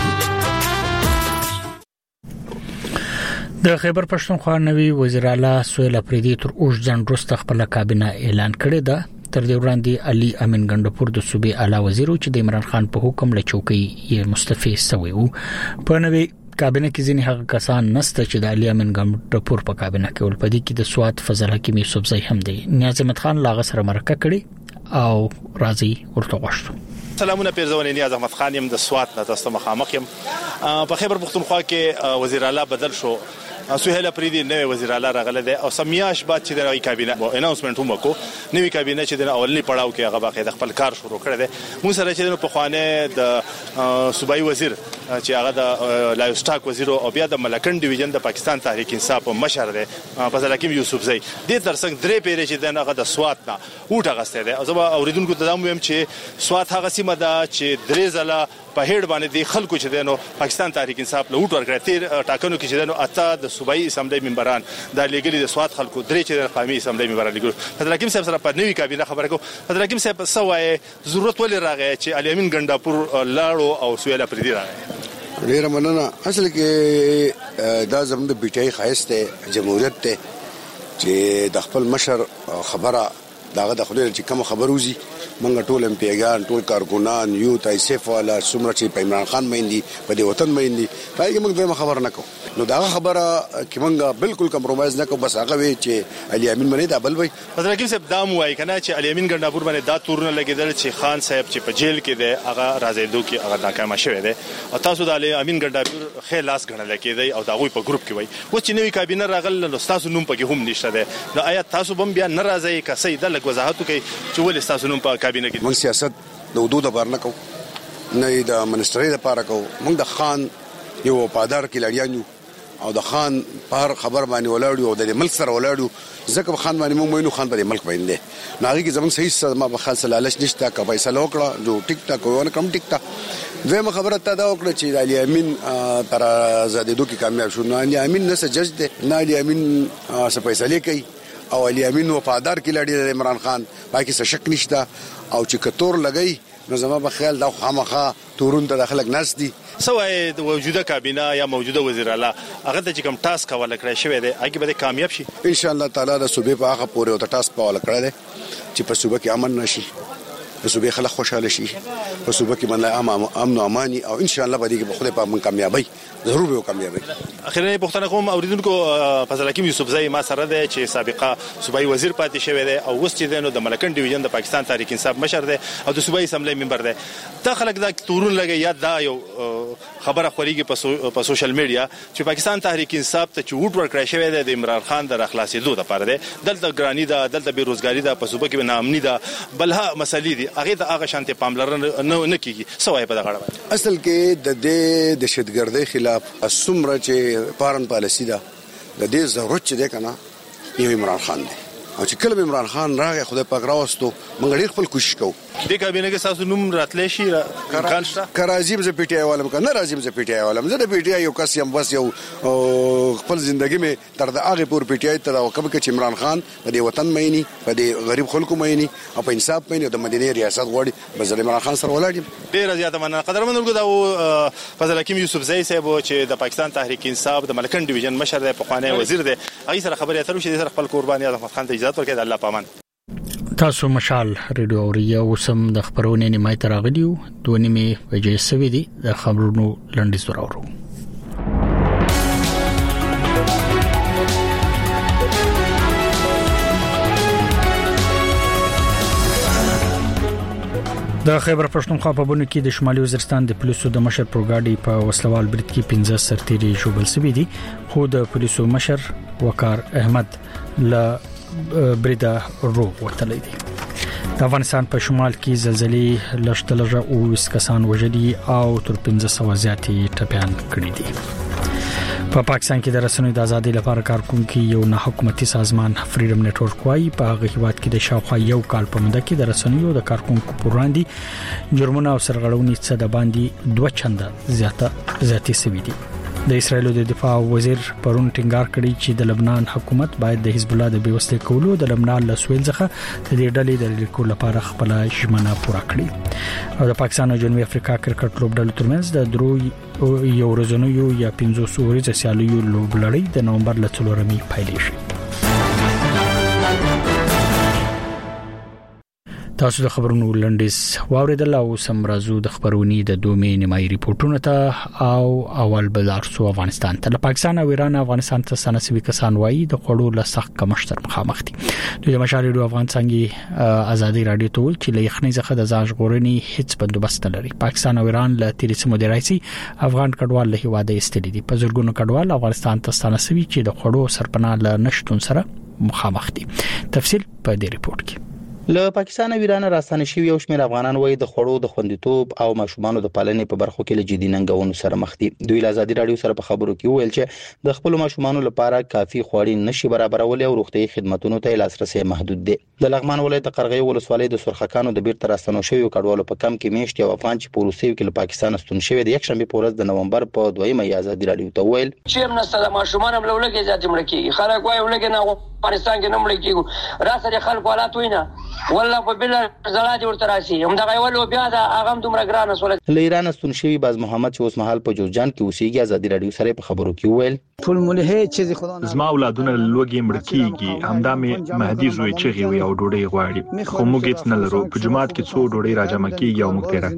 Speaker 1: د خیبر پښتونخوا نوی وزیر اعلی سهیل اپریدي تر اوږد ځنډ وروسته خپل کابینه اعلان کړی ده. تر دې وړاندې علي امین ګندپور د صوبې اعلی وزیر چې د عمران خان په حکم له چوکۍ یې مستعفي شوی وو. په نوی کابینه کې ځینې هغه کسان نسته چې د علي امین ګندپور په کابینه کې ول. په دې کې د سواد فضل حکیم یوسفزئی هم دی. نیاز احمد خان لاغه سره مرکه کړي او راضي ورته غوښتو.
Speaker 19: سلامونه پیرزونه نیاز احمد خان يم د سوات نه تاسو مخامخ يم. په خیبر پختونخوا کې وزیر اعلی بدل شو. سهیل اپریدي نوې وزیر اعلی راغله ده او سمیاش بعد چې د کابینه اناونسمنت هم وکړو. نوې کابینه چې د اولنی پړاو کې هغه باقي د خپل کار شروع کړی دی. موږ سره چې په خوانه د صوبایي وزیر چې هغه د لایوسټاک وزیر او بیا د ملکن ډیویژن د پاکستان تحریک انصاف مشر دی فضل حکیم یوسفزئی د ترڅنګ درې پیری چې دغه د سوات نه وټه غسته ده. زما اوریدونکو ته دا وایم چې سوات هغه سیمه ده چې درې ځله په هډ باندې د خلکو چې دنو پاکستان تحریک انصاف له وټ ورکړی تیر ټاکنو کې چې دنو اته د صوبایي اسمبلی ممبران د لګلي د سوات خلکو درې چې د قومي اسمبلی ممبران لګل. فضل حکیم صاحب سره په نوې کابینه خبره کو. فضل حکیم صاحب سوای ضرورت ولې راغی چې علي امین ګندپور لاړو او سهیل اپریدي راغی؟
Speaker 20: ډیره مننه. اصل کې دا زموږ د بیټای خاصه جمهوریت ته چې د خپل مشر خبره داغه د خپل چې کوم خبروزي منګ ټول ام پیګان ټول کارکونان یو تایسف والا سمره چې په عمران خان مېندي په دې وطن مېندي پای کې موږ دغه خبر نه کوو. نو دا خبره کې موږ بالکل کمپرمایز نه کوو. بس هغه وی چې علي امین باندې دا بل وی
Speaker 19: فضل حکیم صاحب دا مو وای کنه چې علي امین ګندپور باندې دا تورونه لګیدل چې خان صاحب چې په جیل کې دی هغه راځي دوی کې هغه ناکام شوی دی او تاسو د علي امین ګندپور خیر لاس غنل کېدی او دا غوي په ګروپ کې وای. و چې نوې کابینه راغل نو تاسو نوم پکې هم نشته دی. نو آیا تاسو بم بیا ناراضي کسي د لګ وضاحت کوي چې ولې تاسو نوم په کابینه کې؟
Speaker 20: موږ سیاست د حدود لپاره نه کوو نه د منسترۍ لپاره کوو. موږ د خان یو وفادار کلاریان یو او د خان پر خبر باندې ولاړو او د ملک سره ولاړو. ځکه خان باندې موږ مینو خان په ملک باندې نه هغه کې زموږ صحیح سره ما په خاص لالچ نشته کا پیسې لوکړه جو ټیک ټاک ونه کم ټیک ټاک. دویمه خبره ته دا وکړه چې علي امین تر زادیدو کې کامیاب شو. نه علي امین نه سجج دی نه علي امین څه پیسې لیکي او علي امین وفادار کلاډي د عمران خان باقي څه شک نشته او چې کتور لګي نو زما په خیال دا خامخا تورون ته داخلك ناس دي.
Speaker 19: سوای د موجوده کابینه یا موجوده وزیر اعلی هغه د کوم ټاسک ولا کړی شوی دی هغه به کامیاب شي
Speaker 20: ان شاء الله تعالی. د صوبې په هغه پورې او ټاسک په ولا کړی دی چې په صوبې کې امن نشي، په صوبې خلک خوشاله شي، په صوبې کې باندې امن او اماني او ان شاء الله به دې په خوده په من کامیابی ضرور به کامیابی.
Speaker 19: اخیرا پښتنه کوم اوریدونکو فضل حکیم یوسفزئی ما سره دی چې سابقه صوبایي وزیر پاتې شوی دی او اوس چې دنو د ملکن ډیویژن د پاکستان تحریک انصاف مشر دی او د صوبایي اسمبلی ممبر دی. دا خلک دا تورون لګي یا دا یو خبره خوريږي په سوشل میډیا چې پاکستان تحریک انصاف ته چوټ ورکړی شوی دی د عمران خان د اخلاصېدو لپاره دی. دلته ګرانی ده، دلته بیروزګاری ده، په صوبه کې ناامني ده، بلها مسلې دي هغه د هغه شانتي پاملرنه نه کیږي. سوای په دغه اړه
Speaker 20: اصل کې د دې دهشتګردۍ خلاف سمره چې فارن پالیسی ده د دې ضرورت چې ده کنه یو عمران خان دی او چې کله عمران خان راغی خدای پاک راوستو موږ ډېر خپل کوشش کوو.
Speaker 19: د کابینه کې تاسو نوم راتلې شي امکان شته؟
Speaker 20: کرازیم ز پی ټی آی والم کنه راځم ز پی ټی آی والم زه د پی ټی آی یو کس یم بس یو خپل ژوندۍ مې تر د هغه پور پی ټی آی ته وکم کې عمران خان په دې وطن مېنی په دې غریب خلکو مېنی او په انصاف مېنی د مدینه ریاست غوړي بس عمران خان سره ولاړم.
Speaker 19: ډېر زیاته مننه قدرمنو دا فضل حکیم یوسفزئی صاحب چې د پاکستان تحریک انصاف د ملکن ډیویژن مشر دی، په خوانه وزیر دی، هغه سره خبرې اترو چې سره خپل قرباني احمد خان ته اجازه ورکړي. الله پامان.
Speaker 1: تاسو مشال ریډیو اوریا وسم د خبرونې نیمه تر غلیو دوه نیمه وجې سوي دي د خبرونو لنډیز ورورو. د خیبر پښتونخوا په بونه کې د شمالي وزیرستان د پولیسو د مشر پروګاډي په وسلوال برید کې پنځه سرتیري شوبل سوي دي، خو د پولیسو مشر وقار احمد له بریده رو وتلی دي. د افغانستان په شمال کې زلزلې لشتلجه او کسان وژلي او تر پنځه سوه زیاتې ټپيان کړي دي. په پا پاکستان کې د رسنیو د ازادۍ لپاره کارکونکو یو نه حکومتي سازمان فریډم نتورک وايي په هغه هیواد کې د شاوخوا یو کال په موده کې د رسنیو د کارکونکو پر وړاندې جرمونه او سرغړونې څه د باندې دوه چنده زیاته زیاتې سوي دي. د اسرایل د دفاع وزیر پرون ټینګار کړی چې د لبنان حکومت باید د حزب الله د بیوستې کولو د لبنان له سویل څخه د دې ډلې د لیکو لپاره خپل ژمنه پوره کړي. او د پاکستان او جنوبي افریقا کرکټ لوبډلو ترمنځ د درو یو ورځنیو یا پنځوس ورځې سیالیو لوبلړۍ د نومبر له څلورمې پیل شي. تاسو د خبرونو لنډیز واوریدل او سمرازو د خبرونی د دومې نیمایي ریپورتونو ته او اول بلارسو افغانستان ته. پاکستان او ایران افغانستان ته سنسوي کسان وایي د خړو له سخت کمشتر مخامخ دي. د مشاريډو افغان څنګه ازادي رادیو ته ول چې له یخنۍ څخه د ځاج غورنی هیڅ بندوبست لري. پاکستان او ایران له تیریس مدیرایسي افغان کډوال له هواده استلې دي. په زړګونو کډوال افغانستان ته سنسوي چې د خړو سرپناه له نشټون سره مخامخ دي. تفصیل په دې ریپورت کې.
Speaker 6: له پاکستان او ایران راستانه شوی یو شمېر افغانان وایي د خړو د خوندیتوب او ماشومان د پالنې په برخو کې له جدي ننګونو سره مخ دي. دوی له ازادي رادیو سره په خبرو کې ویل چې د خپل ماشومان لپاره کافي خوړې نشي برابرول او روغتي خدماتو ته لاسرسي محدود دي. د لغمان ولایت د قرغې ولسوالۍ د سرخکانو د بیرته راستنو شوی کډوالو په کم کې میشت یو افغان چې په روسیې کې له پاکستان ستون شوی د یک شنبه په ورځ د نومبر په دویمه ازادي رادیو ته ویل
Speaker 21: چې موږ سره ماشومان هم لولګي ځاتې مړ کیږي. خلک وایي ولګي نه افغانستان کې نه مړ کیږي. راسره خلک حالات وینا والله په بل زړه دې ورته راشي هم دا غوړو بیا دا هغه دومره ګران سول.
Speaker 6: له ایران ستون شوی باز محمد چې اوس مهال په جوزجان کې اوسېږي ازادي رادیو سره په خبرو کې ویل
Speaker 22: ټول مولهه چې خدا
Speaker 23: زما اولادونه لوګي مړ کیږي. همدا مې مهدي زوی چغي وي او ډوډۍ غواړي خو موږ هیڅ نه لرو. په جماعت کې څو ډوډۍ راجمع کیږي او موږ تیرا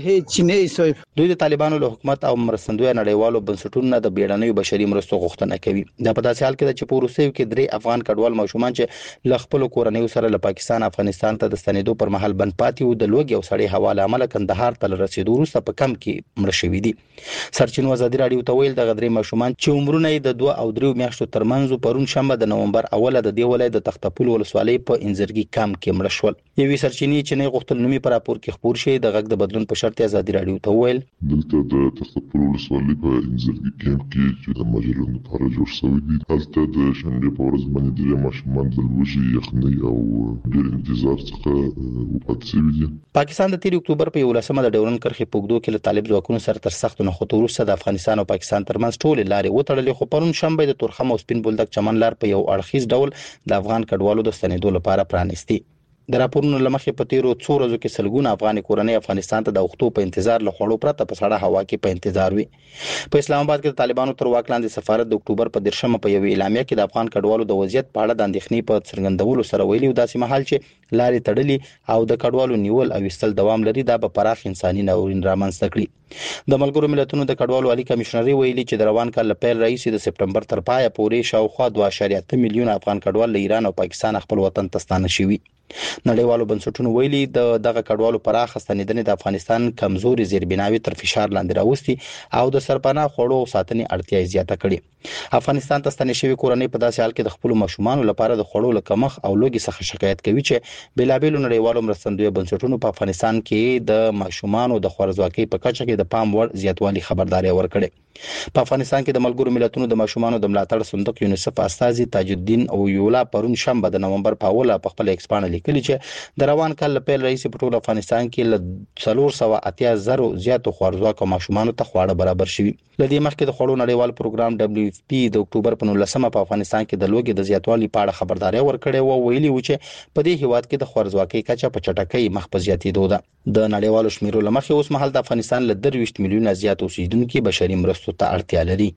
Speaker 23: کوي.
Speaker 6: دوی د طالبانو له حکومت او مرستندوی نړیوالو بنسټونو د بیړنیو بشري مرستو غوښتنه کوي. دا په داسې حال کې چې په روسیې کې درې افغان کډوال ماشومان چې ل خپل کورنیو سره له پاکستان افغانستان ته د ستنېدو پر مهال بند پاتې وو د لوګي او سړی حواله عمل کندهار ته رسیدو وروسته په کم کې مړ شوی دي. سرچینو ازادي رادیو ته ویل د غدري ماشومان چې عمرونه د دوه او درې میاشتو ترمنځ پرون شنبه د نومبر اوله د دی ولایت د تختپول ولسوالۍ په انځرګي کم کې مړ شول. یوې سرچینې چې نه غوښتل نومي پر راپور کې خبر شي د غږ د بدلون په شرط ازادي رادیو ته ویل
Speaker 24: دلته د تختپول ولسوالۍ په انځرګي کم کې چې د مجلو لپاره جوړ شوی دی هلته د شنبه په ورځ باندې د ماشومان د لوږې یخنۍ او ډېر انتظار څخه وپات شوی دي.
Speaker 6: پاکستان د تیر اکتوبر په یولسمه د ډیورن کرښې پوګدو کې له طالب ځواکونو سره تر سخت نه خطر وروسته د افغانستان او پاکستان ترمنځ ټول لارې وتړلې. خو پرون شنبه د تورخم او سپین بولدک چمن لار په یو اړخیز ډول د افغان کډوالو د ستنېدو لپاره پرانیستي. د راپورونو لمخې په تیرو څو ورځو کې سلګونه افغان کورنۍ افغانستان ته د وختو په انتظار له خړو پرته په سړه هوا کې په انتظار وي. په اسلام آباد کې د طالبانو تر واک لاندې سفارت د اکتوبر په دیرشمه په یو اعلامیه کې د افغان کډوالو د وضعیت په اړه د اندېښنې په څرګندولو سره ویلي و داسې مهال چې لارې تړلې او د کډوالو نیول او وستل دوام لري دا به پراخ انساني ناورین رامنځته کړي. د ملګرو ملتونو د کډوالو عالی کمشنري ویلي چې د روان کال پیل رئیس د سپټمبر تر پایه پورې شاوخوا دوه اعشاریه اته میلیون افغان کډوال له ایران او پاکستان خپل وطن ته ستانه شوي. نړیوالو بنسټونو ویلي د دغه کډوالو پراخ ستنېدنې د افغانستان کمزوري زیربناوي تر فشار لاندې راوستي او د سرپناه خوړو او ساتنې اړتیا زیاته کړې. افغانستان ته ستنې شوی کورنۍ په داسې حال کې د خپل ماشومان لپاره د خوړو لکمخ او لوګي څخه شکایت کوي چې بلابل نړیوالو مرستندوی بنسټونو په افغانستان کې د ماشومان د خوارزواکۍ په کچه کې د پام وړ زیاتوالی خبرداري ورکړي. په افغانستان کې د ملګرو ملتونو د ماشومان د ملاتړ صندوق یونیسف استاذي تاج الدین او یولا پرون شنبه د نومبر په اوله په خپل ایکسپانل لیکلي چې د روان کال پیل رئیس په ټول افغانستان کې ل څلور سوه اتیا زره زیاتو خوارزواکو ماشومان ته خواړه برابر شوي. لدې مخکې د خوړو نړیوال پروګرام دبليو اف پی د اکتوبر په نولسمه په افغانستان کې د لوګي د زیاتوالي په اړه خبرداري ورکړې و ویلي و چې په دې هیواد کې د خوارزواکۍ کچه په چټکۍ مخ په زیاتېدو ده. د نړیوالو شمیرو لمخې اوس مهال د افغانستان له درویشت میلیونه زیات اوسیدونکو بشري مرستو ته اړتیا لري.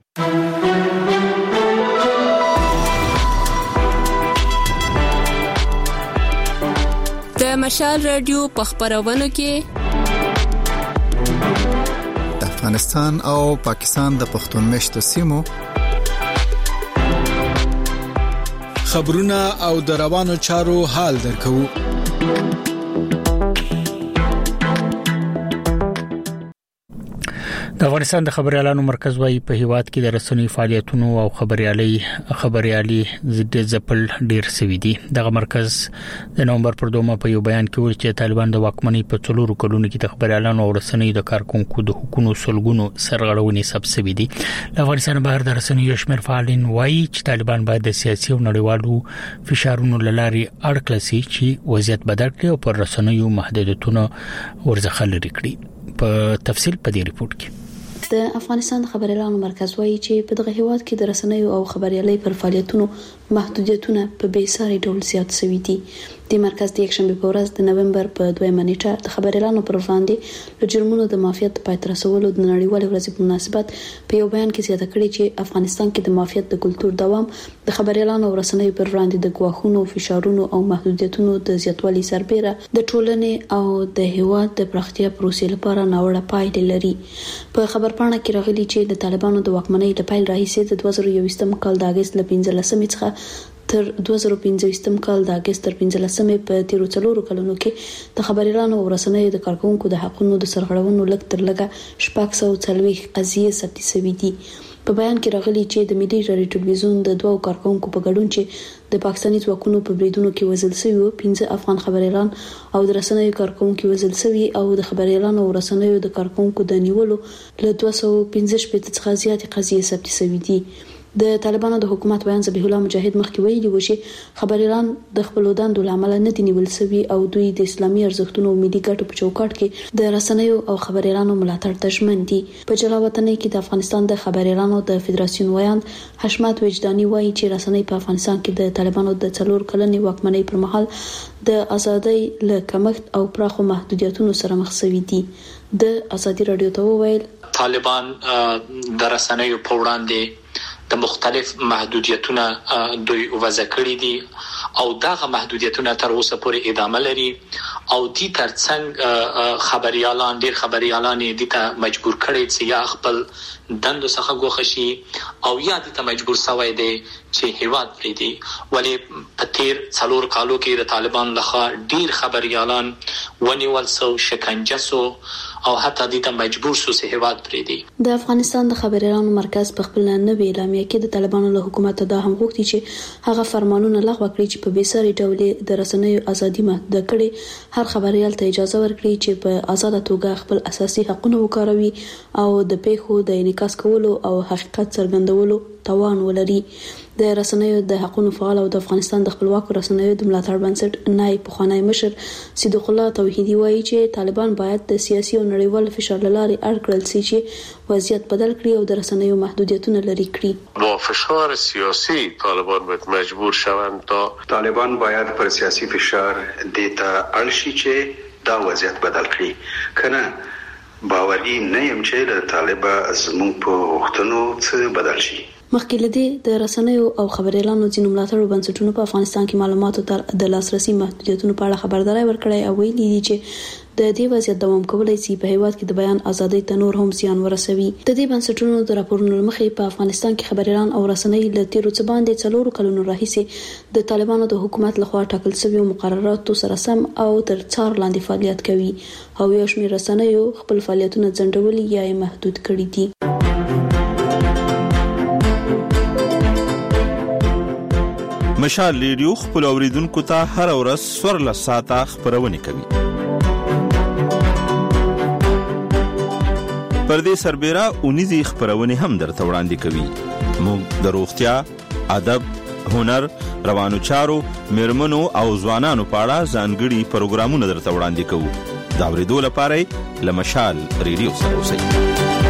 Speaker 25: د مشال رادیو په خبرونو کې
Speaker 26: د افغانستان او پاکستان د پښتون مشتو سیمو
Speaker 27: خبرونه او د روانو چارو حال درکو.
Speaker 1: د افغانستان د خبريالانو مرکز وايي په هیواد کې د رسنۍ فعالیتونو او خبريالي خبريالي ضد ځپل ډیر سوي دي. دغه مرکز د نومبر پر دومه په یو بیان کې ویل چې طالبان د واکمنۍ په څلورو کلونو کې د خبريالانو او رسنۍ د کارکونکو د حقوقو سلګونو سرغړونې سبسوي دي. د افغانستان بهر د رسنۍ شمیر فعالین وايي چې طالبان باید د سیاسي او نړیوالو فشارونو لاري اړکل شي چې وضعیت بدل کړي او پر رسنیو محدودیتونه ورزخه لري کړي. په تفصیل په دې ریپورت کې
Speaker 2: د افغانستان خبريالانو مرکز وايي چې په دغه هیواد کې د رسنیو او خبريالۍ پر فعالیتونو محدودیتونه په بیساري ډول زیات شوي دي. د مرکز د یکشنبه په ورځ د نومبر په دویمه نیټه د خبريالانو پر وړاندې له جرمونو د مافیات پای تر رسولو د نړیوال ورځې په مناسبت په یو بیان کې زیاته کړې چې افغانستان کې د مافیات د کلتور دوام د خبريالانو او رسنیو پر وړاندې د ګواښونو فشارونو او محدودیتونو د زیاتوالي سربېره د ټولنې او د هیواد د پراختیا پروسې لپاره ناوړه پایلې لري. په خبر پاڼه کې راغلي چې د طالبانو د واکمنۍ د پیل راهیسې د دوه زره یوویشتم کال د اگست ل پنځلسمې څخه تر دوه زره پنځوستم کال د اگست تر پنځلسمې په تیرو څلورو کلونو کې د خبريالانو او رسنیو د کارکونکو د حقوقو د سرغړونو لږ تر لږه شپږ سوه څلوېښت قضیې ثبت شوې دي. په بیان کې راغلي چې د ملي رادیو ټلویزیون د دوه کارکونکو په ګډون چې د پاکستاني ځواکونو په بریدونو کې وژل شوي وو، پنځه افغان خبريالان او د رسنیو کارکونکو وژل شوي او د خبريالانو او رسنیو د کارکونکو د نیولو له دوه سوه پنځه شپېته څخه زیاتې قضیې ثبت شوي دي. د طالبانو د حکومت بیان ذبیح الله مجاهد مخکې ویلي و چې خبريالان د خپل دندو لامل نه دي نیول شوي او دوی د اسلامي ارزښتونو او ملي ګټو په چوکاټ کې د رسنیو او خبريالانو ملاتړ ته ژمن دي. په جلاوطنۍ کې د افغانستان د خبريالانو د فدراسیون ویاند حشمت وجداني وایي چې رسنۍ په افغانستان کې د طالبانو د څلور کلنې واکمنۍ پر مهال د ازادۍ له کمښت او پراخو محدودیتونو سره مخ شوي دي. د ازادي رادیو ته وویل
Speaker 4: طالبان د رسنیو په وړاندې د مختلف محدودیتونه دوی وضع کړی دي او دغه محدودیتونه تر اوسه پورې ادامه لري او دي ترڅنګ خبريالان ډیر خبريالان دي ته مجبور کړي چې یا خپل دندو څخه ګوښه شي او یا دي ته مجبور شوی دي چې هیواد پریدي. ولې په تیر څلور کالو کې د طالبان لخوا ډیر خبريالان ونیول شو، شکنجه شو او حتی دي ته مجبور شو چې هیواد پریدي.
Speaker 2: د افغانستان د خبريالانو مرکز په خپل نوې اعلامیه کې د طالبانو له حکومت دا هم غوښتي چې هغه فرمانونه لغوه کړي چې په بیساري ډول د رسنیو ازادي محدود کړي، هر خبريال ته اجازه ورکړي چې په آزاد توګه خپل اساسي حقوقونه وکاروي او د پیښو د انعکاس کولو او حقیقت څرګندولو توان ولري. د رسنیو د حقوقو فعال او د افغانستان د خپلواک رسنیو د ملاتړ بنسټ نائب پخوانی مشر صدیق الله توحیدی وایي چې طالبان باید د سیاسي او نړیوال فشار لاري اړ کړل شي چې وضعیت بدل کړي او د رسنیو محدودیتونه لري کړي.
Speaker 5: با فشار سیاسی طالبان باید مجبور شوند تا طالبان باید پر سیاسی فشار دیتا اړ شي چې دا وضعیت بدل کړي. کنه باوري نه يم چې له طالبا زموږ په وختونو څه بدل شي.
Speaker 2: مخکې لدی د رسنیو او خبريالانو ځینو ملاتړو بنسټونو په افغانستان کې معلوماتو تر د لاسرسي محدودیتونو په اړه خبرداري ورکړې او ویلي دي چې د دې وضعیت دوام کولای شي په هیواد کې د بیان ازادۍ ته نور هم زیان ورسوي. د دې بنسټونو د راپورونو مخې په افغانستان کې خبريالان او رسنۍ له تیرو څه باندې څلورو کلونو راهیسې د طالبانو د حکومت لخوا ټاکل شوی مقرراتو سره سم او تر څار لاندې فعالیت کوي او یو شمېر رسنیو خپل فعالیتونه ځنډولي یا محدود کړي دي.
Speaker 7: مشال ریډیو خپل اوریدونکو ته هر ورځ څوارلس ساعته خبرونه کوي. پر دې سربېره اونیزي خبرونه هم درته وړاندې کوي. موږ د روغتیا، ادب، هنر، روانو چارو، میرمنو او ځوانانو په اړه ځانګړي پروګرامونه درته وړاندې کوو. دا اوریدو لپاره له مشال ریډیو سره اوسئ.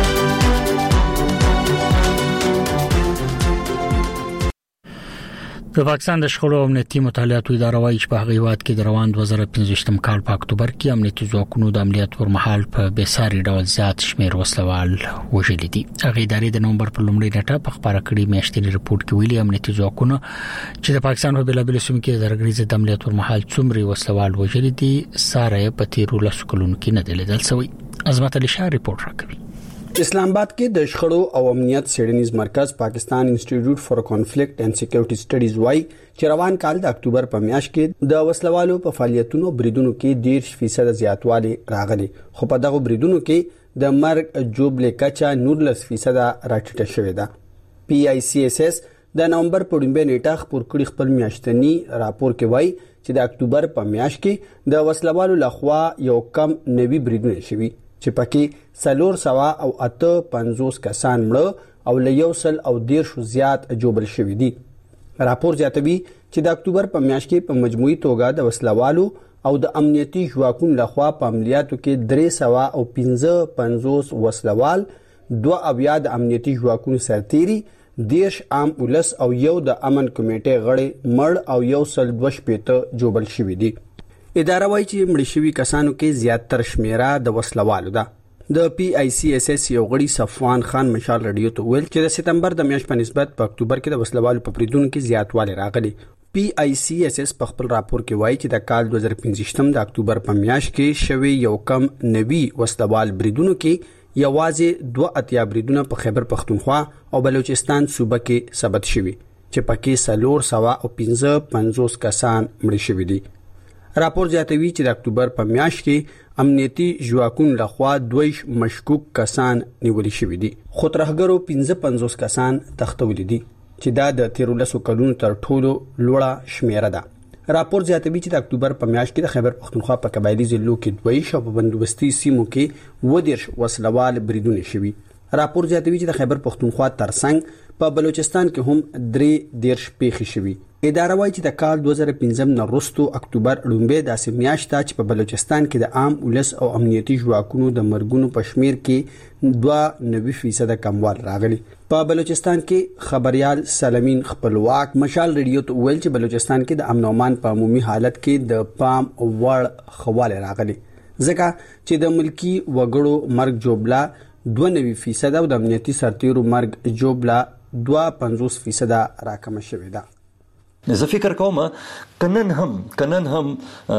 Speaker 1: د پاکستان د شخړو او امنیتي مطالعاتو اداره وايي چې په هغه هیواد کې د روان دوه زره پنځوستم کال په اکتوبر کې امنیتي ځواکونو د عملیات پر مهال په بیساري ډول زیات شمېر وسلوال وژلي دي. هغه ادارې د نومبر په لومړۍ نیټه په خبره کړې میاشتني رپورت کې ویلي امنیتي ځواکونو چې د پاکستان په بلابل سیمو کې د درګریز د عملیات پر مهال څومره وسلوال وژلي دي ساره په تیرو لس کلونو کې نه لیدل شوی. عظمت علي شاه رپورت راکوي.
Speaker 9: اسلام آباد کې د شخړو او امنیت څېړنیز مرکز پاکستان انسټیټیوټ فار کانفلیکټ اینڈ سکیورټي سټډیز وايي چې روان کال د اکتوبر په میاشت کې د وسلوالو په فعالیتونو بریدونو کې ډیر فیصد زیاتوالی راغلی، خو په دغه بریدونو کې د مرګ جوړبلې کچا نورلس فیصد راټیټه شوې ده. پی آی سی ایس ایس د نومبر په لومړۍ نیټه خپور کړي خپل میاشتنی راپور کې وایي چې د اکتوبر په میاشت کې د وسلوالو لخوا یو کم نوي بریدونه شوي چې پکې څلور سوه او اته پنځوس کسان مړه او له یو سل او دیرشو زیات جوړبل شوي دي. راپور زیاتوي چې د اکتوبر په میاشت کې په مجموعي توګه د وسلوالو او د امنیتي ځواکونو لخوا په عملیاتو کې درې سوه او پنځه پنځوس وسلوال، دوه اویا د امنیتي ځواکونو سرتیري، دیش عام ولس او یو د امن کمیټې غړي مړ او یو سل دوه شپېته جوړبل شوي دي. اداره وایي چې مړ شوي کسانو کې زیاتره شمیره د وسلوالو ده. د پی آی سی ایس ایس یو غړي صفوان خان مشال رادیو ته ویل چې د سپتمبر د میاشتې په نسبت په اکتوبر کې د وسلوالو په بریدونو کې زیاتوالی راغلی. پی آی سی ایس ایس په خپل راپور کې وایي چې د کال دوه زره پنځه د اکتوبر په میاشت کې شوی یو کم نوي وسلوال بریدونو کې یوازې دوه اتیا بریدونه په خیبر پختونخوا او بلوچستان صوبه کې ثبت شوي چې پکې څلور سوه او پنځه پنځوس کسان مړه شوي دي. راپور زیاتوي چې د اکتوبر په میاشت کې امنیتي ځواکونو لخوا دویش مشکوک کسان نیول شوي دي، خو ترهګرو پنځه پنځوس کسان تښتولي دي چې دا د تیرو لسو کلونو تر ټولو لوړه شمیره ده. راپور زیاتوي چې د اکتوبر په میاشت کې د خیبر پختونخوا په قبایلي ضلعو کې دویش او په بندوبستي سیمو کې اووه دېرش وسلوال بریدونه شوي. راپور زیاتوي چې د خیبر پختونخوا ترڅنګ په بلوچستان کې هم درې دېرش پیښې شوي. اداره وایي چې د کال دوه زره پنځم نه وروسته اکتوبر لومړۍ داسې میاشت ده چې په بلوچستان کې د عام ولس او امنیتي ځواکونو د مرګونو په شمیر کې دوه نوي فیصد کموال راغلی. په بلوچستان کې خبريال سلمین خپلواک مشال رادیو ته ویل چې بلوچستان کې د امن او امان په عمومي حالت کې د پام وړ خواله راغلی، ځکه چې د ملکی وګړو مرګ جوړبلا دوه نوي فیصد او د امنیتي سرتیرو مرګ جوړبلا دوه پنځوس فیصد راکمه شوې ده.
Speaker 3: زه فکر کوم کنن هم کنن هم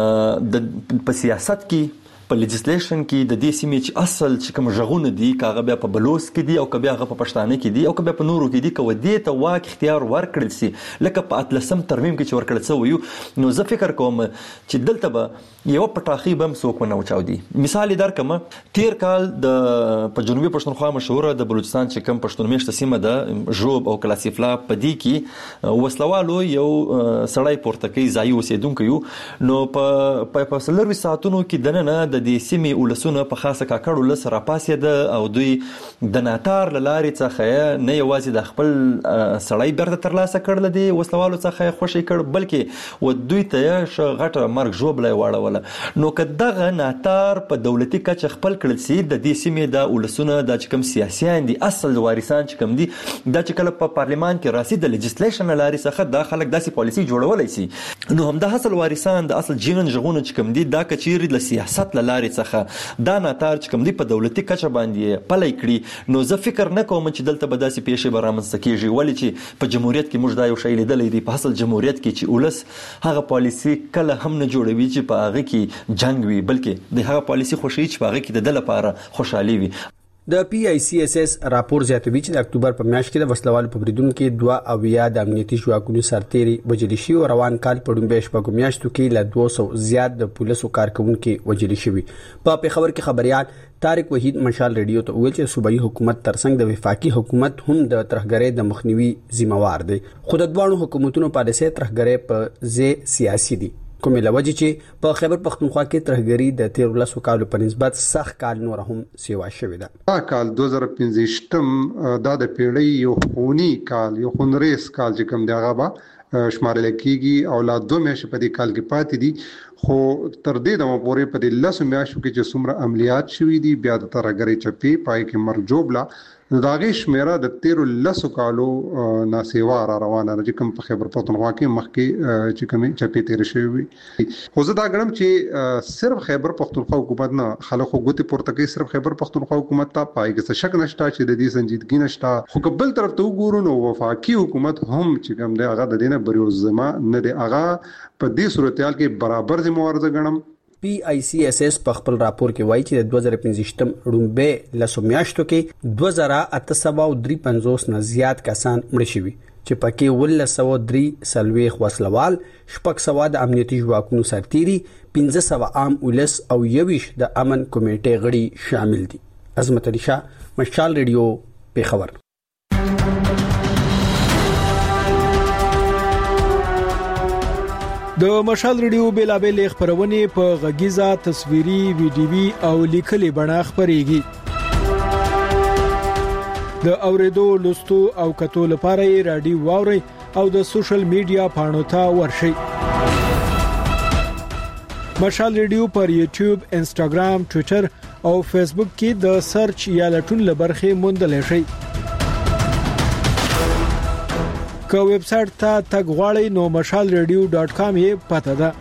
Speaker 3: د په سیاست کې په لیجسلیشن کې د دې سیمې چې اصل چې کوم ژغونه دي کاغه بیا په بلوس کې دي او کبه هغه په پښتانه کې دي او کبه په نورو کې دي کو دې ته واک اختیار ورکړل سي لکه په اتلسم ترمیم کې چې ورکړل سوی. نو زه فکر کوم چې دلته به یو پټاخي بم څوک نه وچاو دي. مثال درکمه تیر کال د په جنوبي پښتونخوا مشهوره د بلوچستان چې کوم پښتون میشته سیمه ده ژوب او کلاسیفلا په دې کې وسلوالو یو سړی پورته کوي ځای اوسیدونکو یو نو په په سلروي ساعتونو کې دنه د د سیمې ولسونه په خاصه کاکړو لس راپاسې ده او دوی د ناتار لارې څخه نه یوازې د خپل سړی برده ترلاسه کړل دي وسلوالو څخه خوشي کړ بلکې و دوی ته غټه مرګ جوړبلې واړوله. نو که دغه ناتار په دولتي کچه خپل کړل سي د دې سیمې د ولسونه د کوم سیاسيان دي اصل وارثان چې کوم دي د چې کله په پارلیمان کې راسي د لیجسلیشن لارې څخه د خلک داسې پالیسي جوړولای سي نو هم د اصل وارثان د اصل جینن ژغونه چې کوم دي دا کچيري د سیاست لارې څخه دا ناتار چې کوم دی په دولتي کچه باندې پلي کړی. نو زه فکر نه کوم چې دلته به داسې پیښې به رامنځته کیږي ولې چې په جمهوریت کې موږ دا یو شی لیدلی دی په اصل جمهوریت کې چې ولس هغه پالیسي کله هم نه جوړوي چې په هغه کې جنگ وي بلکې د هغه پالیسي خوشي چې په هغه کې د دل لپاره خوشحالي وي.
Speaker 9: د پی آی سی ایس ایس راپور زیاتوي چې د اکتوبر په میاشت کې د وسلوالو په بریدونو کې دوه اویا د امنیتي ځواکونو سرتیري وژل شوي او روان کال په ډومبې شپږو میاشتو کې له دوه سوه زیات د پولیسو کارکونکو وژل شوي. په پیښور کې خبريال طارق وحید مشال رادیو ته ویل چې صوبایي حکومت ترڅنګ د وفاقي حکومت هم د ترهګرۍ د مخنیوي ذمہوار دی، خو د دوه حکومتونو پالیسي ترهګرۍ په ځای سیاسي دي کومې لوجه چې په خیبر پختونخوا کې ترهګری د تیر لسو کالو په نسبت سخت کال نور هم سیوا شوې ده.
Speaker 8: دا کال دوه زره پنځه دا د پیړۍ یو خونی کال یو خونریز کال چې کوم دی هغه به شمارل کېږي او لا دوه میاشتې په دې کال کې پاتې دي خو تر دې دمه پورې په دې لسو میاشتو کې چې څومره عملیات شوي دي بیا د ترهګری چپی پای کې مرګ جوړبلا نو دا غي شمیره د تیرو لسو کالو ناسیوا را روانه چې کوم په خیبر پختونخوا کې مخکې چې کوم چپی تیر شوی خو زه دا غړم چې صرف خیبر پختونخوا حکومت نه خلکو غوتی پورته کوي صرف خیبر پختونخوا حکومت ته پای کې شک نشته چې د دې سنجیدګي نشته خو قبل طرف ته وګورو نو وفاقي حکومت هم چې کوم دی هغه د دینه بریوز زما نه دی هغه په دې صورتحال کې برابر ذمہوار ځګنم.
Speaker 9: پی آی سی ایس ایس په خپل راپور کې وایي چې د دوه زره پنځه ړومبې لسو میاشتو کې دوه زره اته سوه او درې پنځوس نه زیات کسان مړه شوي چې پکې ولس سوه درې څلوېښت وسلوال، شپږ سوه د امنیتي ځواکونو سرتیري، پنځه سوه عام ولس او یویشت د امن کمیټې غړي شامل دي. عظمت علي شاه، مشال ریډیو، پیښور.
Speaker 10: د مشال ریډیو بیلابل خبرونه په غږیزه، تصویري، ویډیوي او لیکلي بڼه خبريږي. د اوریدو، لوستو او کتو لپاره یې رادیو واوري او د سوشل میډیا پاڼو ته ورشئ. مشال ریډیو پر یوټیوب، انسټاګرام، ټوئیټر او فیسبوک کې د سرچ یا لټون لبرخه موندلی شئ. که ویب سټ ته تګ غواړئ نو مشال ریډیو ډاټ کام یې پته ده.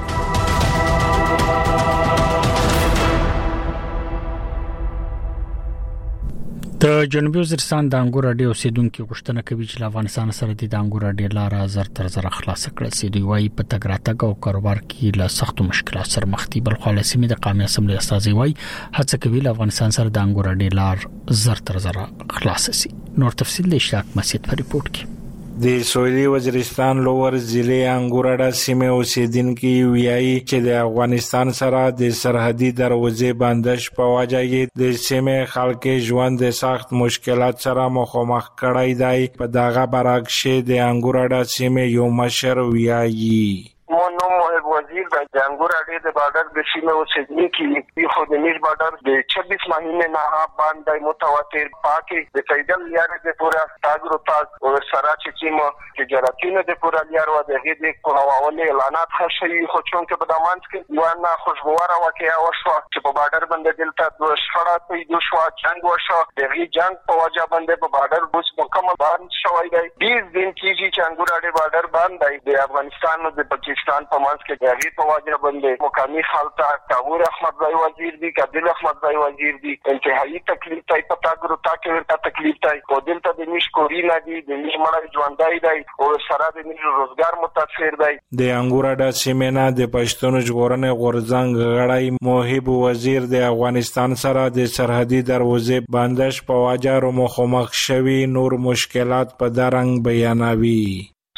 Speaker 1: د جنوبي وزیرستان د انګور اډې اوسیدونکو غوښتنه کوي چې افغانستان سره د انګور اډې لار زر تر زر خلاص کړي سي. دوی وايي په تګ راتګ او کاروبار کې له سختو مشکلاتو سره مخ دي. بل خو له سیمې د قومي اسمبلی استازي وايي هڅه کوي افغانستان سره د انګور اډې لار زر تر زر خلاص شي. نور تفصیل د اشتراک مسجد په ریپورت کې.
Speaker 15: د سویلي وزیرستان لوور ضلع انګورډا سیمه اوسیدونکو ویایي چې د افغانستان سره د سرحدي دروازې بندش په وجه یې د سیمه خلک ژوند د سخت مشکلات سره مخامخ کړای دی. په دغه برعکس د انګورډا سیمه یو مشر ویایي
Speaker 11: مونږ وزیر د انګور اډې د بارډر د سیمه اوسیدونکو یو خو د نیز بارډر د چوبیس مهینه نه باندې متواتر پاکي د فیدل یاره د پورا تاګرو تاګ او سره چې مو چې جراتینه د پورا یاره و د هغې د کوهواولې اعلانات خشي خو چون کې په دمانځ کې یو نه خوشبواره واقعیا وشو چې په بارډر باندې دلته د شخړه پیدا شو، جنگ وشو. د هغې جنگ په وجه باندې په بارډر بوس مکمل باندې شوی دی. بیس دن کېږي چې انګور اډې بارډر باندې د افغانستان او د پاکستان په منځ کې د هغې په وجه باندې مقامي خلک کاور احمد زای وزیر دی، کابل احمد زای وزیر دی، انتهایی تکلیف ته په تاګرو تا کې ورته تکلیف دی. او دلته د نش کورینا دی، د نش مړی ژوندای دی او سره د نش روزګار متاثر دی.
Speaker 15: د انګورډا سیمه د پښتون ژغورنې غورځنګ غړی موهب وزیر د افغانستان سره د سرحدي دروازې بندش په وجه مخامخ شوی نور مشکلات په درنګ بیانوي.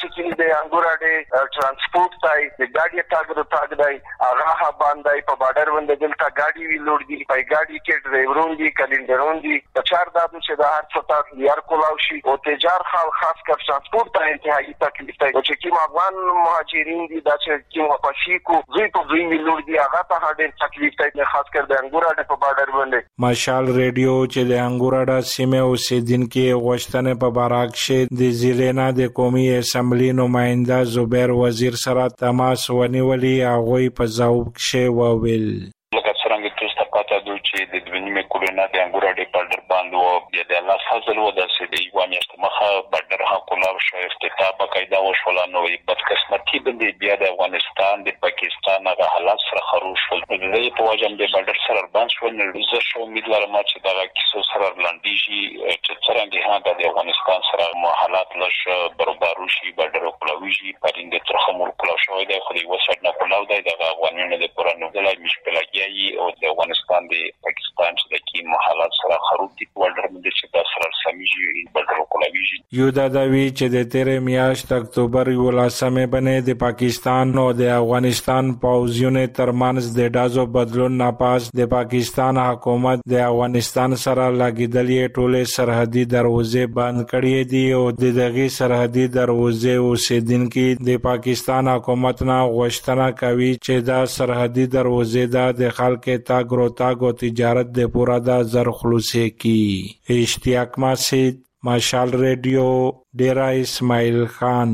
Speaker 11: د انګور اډې ترانسپورت تای د ګاډي تاګرو تاګ دی هغه باندې په بارډر باندې دلته ګاډي وی لوړ دي، په ګاډي کې ډرایورون دي، کلندرون دي. په چار دادو چې د هر څه تاسو یار کولاو شي او تجار خال خاص کر ترانسپورت ته انتهایی تکلیف دی. چې کوم افغان مهاجرین دي دا چې کوم پاشیکو زوی په زوی وی لوړ دي هغه ته ډېر تکلیف دی، خاص کر د انګور اډې په بارډر باندې.
Speaker 15: مشال ریډیو چې د انګورډا سیمه اوسیدونکو غوښتنه په برعکس د ضلع د قومي اسمبلی نماینده زبیر وزیر سره تماس ونیولی. هغه په ځواب کې وویل
Speaker 12: لکه څنګه چې تاسو پاتې دوی چې د دونیمه کولونه د انګور اډې بارډر باندې او د الله فضل و د سې دی و میاشت مخه بارډر ها کولاو شو افتتاح بقاعده وشول. نو بد قسمتي باندې بیا د افغانستان د پاکستان هغه حالات سره خروج شول. د دې په وجه د بارډر سره باندې شو نو زه شو امیدوارم چې دا کیسو سره لاندېږي چې څنګه هغه د افغانستان سره حالات لږ برابر شي. بارډر کولاوي پرینده ترخه مول کولاو شوی دی خو د وسټ نه کولاو دی د افغانانو د پرانو د لای مشکلاتي او د افغانستان د پاکستان چې د کی حالات سره خروج دي بارډر باندې چې دا سره سميږي بارډر کولاوي.
Speaker 15: یو دا دوی چې د تیر میاشت اکتوبر ولسمه باندې د پاکستان او د افغانستان پوځیانو ترمنځ د ډازو بدلون نه پاس د پاکستان حکومت د افغانستان سره لګیدلې ټوله سرحدي دروازې بند کړې دي او د دغه سرحدي دروازې اوسیدونکو د پاکستان حکومت نه غوښتنه کوي چې دا سرحدي دروازې د خلکو تاګ رو تاګ او تجارت د پورا د زر خلاصې کی. اشتیاق مسجد، مشال ریډیو، ډیرا اسماعیل خان.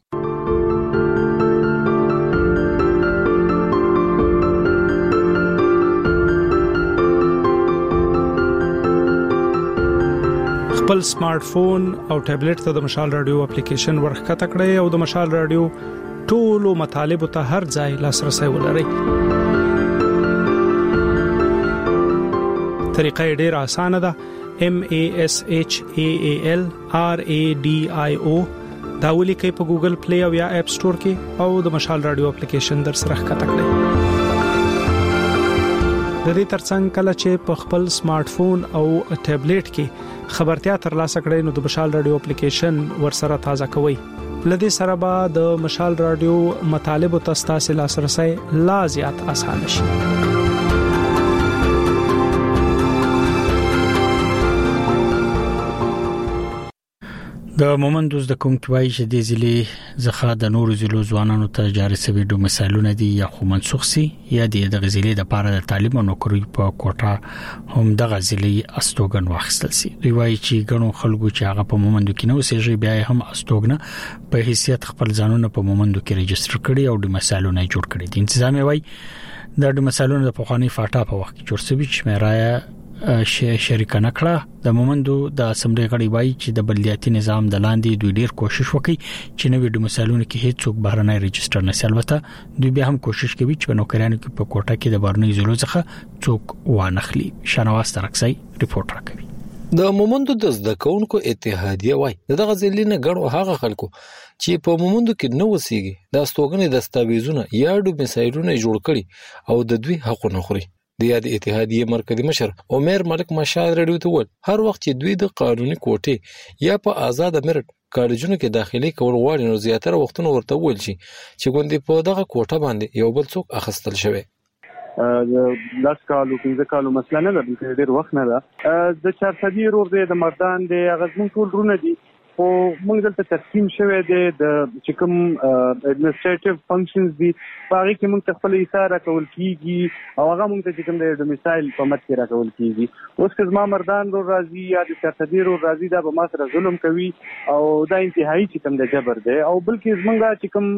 Speaker 10: خپل سمارټ فون او ټابلیټ ته د مشال رادیو اپلیکیشن ورخکته کړئ او د مشال رادیو ټولو مطالبه ته هر ځای لاسرسي ولرئ. طریقه ډیره اسانه ده. M A S H A A L R A D I O دا ولیکئ په ګوګل پلی او یا اپ سٹور کې او د مشال رادیو اپلیکیشن در سره ښکته کړئ. د دې ترڅنګ کله چې په خپل سمارټ فون او ټابلیټ کې خبرتیا ترلاسه کړئ نو د مشال رادیو اپلیکیشن ورسره تازه کوئ. لدې سره به د مشال رادیو مطالبه تاسو لاسرسي لا زیات اسانه شي.
Speaker 1: د مومندوز د کومکوای چې د ضلع زخه د نور ضلع ځوانانو ته جاري شوی د مثالونه دي یا خو منسوخ سي یا د غزلې د پاره د تعلیم او نوکری په کوټه هم د غزلې استوګن واخیستل سي. دوی وایي چې ګڼو خلکو چې هغه په مومندو کې نو سيږي بیا هم استوګنه په حیثیت خپل ځانونه په مومندو کې ريجستره کړي او د مثالونه جوړ کړي دي. انتظامی وایي د مثالونو د پخوانی فاټا په وخت کې جوړ شوی چې مېرایا شریکانه کړه. د مومندو د اسمبلی غړي وایي چې د بلدیاتي نظام د لاندې دوی ډیر کوشش وکړي چې نوې د مثالونو کې هیڅ څوک بهرنۍ ريجستره نه سي. البته دوی به هم کوشش کوي چې په نوکرانو کې په کوټه کې د بهرنۍ ضلع څخه څوک وانخلي. شنواز ترکسي ریپورت راکوي.
Speaker 13: د مومندو د زده کوونکو اتحادیه وایي دغه ځلینه ګړو هغه خلکو چې په مومندو کې نو وسیږي د استوګنې دستاویزونه یا د مثالونو جوړ کړي او د دوی حقونه خوري. د یاد اتحادیه مرکزی مشر عمر ملک مشال رډیو ته ول هر وخت چې دوی د قانوني کوټې یا په آزاد میرټ کالجونو کې داخلي کول غواړي نو زیاتره وختونه ورته ول شي چې ګوندې په دغه کوټه باندې یو بل څوک اخستل شوی.
Speaker 14: لاس کالو پنځه کالو مسله نه ده، ډېر وخت نه ده. د چارصدي رور دی د مردان دی غزمن ټول رونه دي خو موږ دلته تقسیم شوی دی د چې کوم اډمنسټریټیو فنکشنز دي هغه کې موږ خپل ایثار کول کیږي او هغه موږ ته چې کوم د ډومیسایل په مت کې راکول کیږي. اوس که زما مردان رو راضي یا د چارصدي رو راضي دا به ما سره ظلم کوي او دا انتهایی چې کوم د جبر دی او بلکې زمونږ چې کوم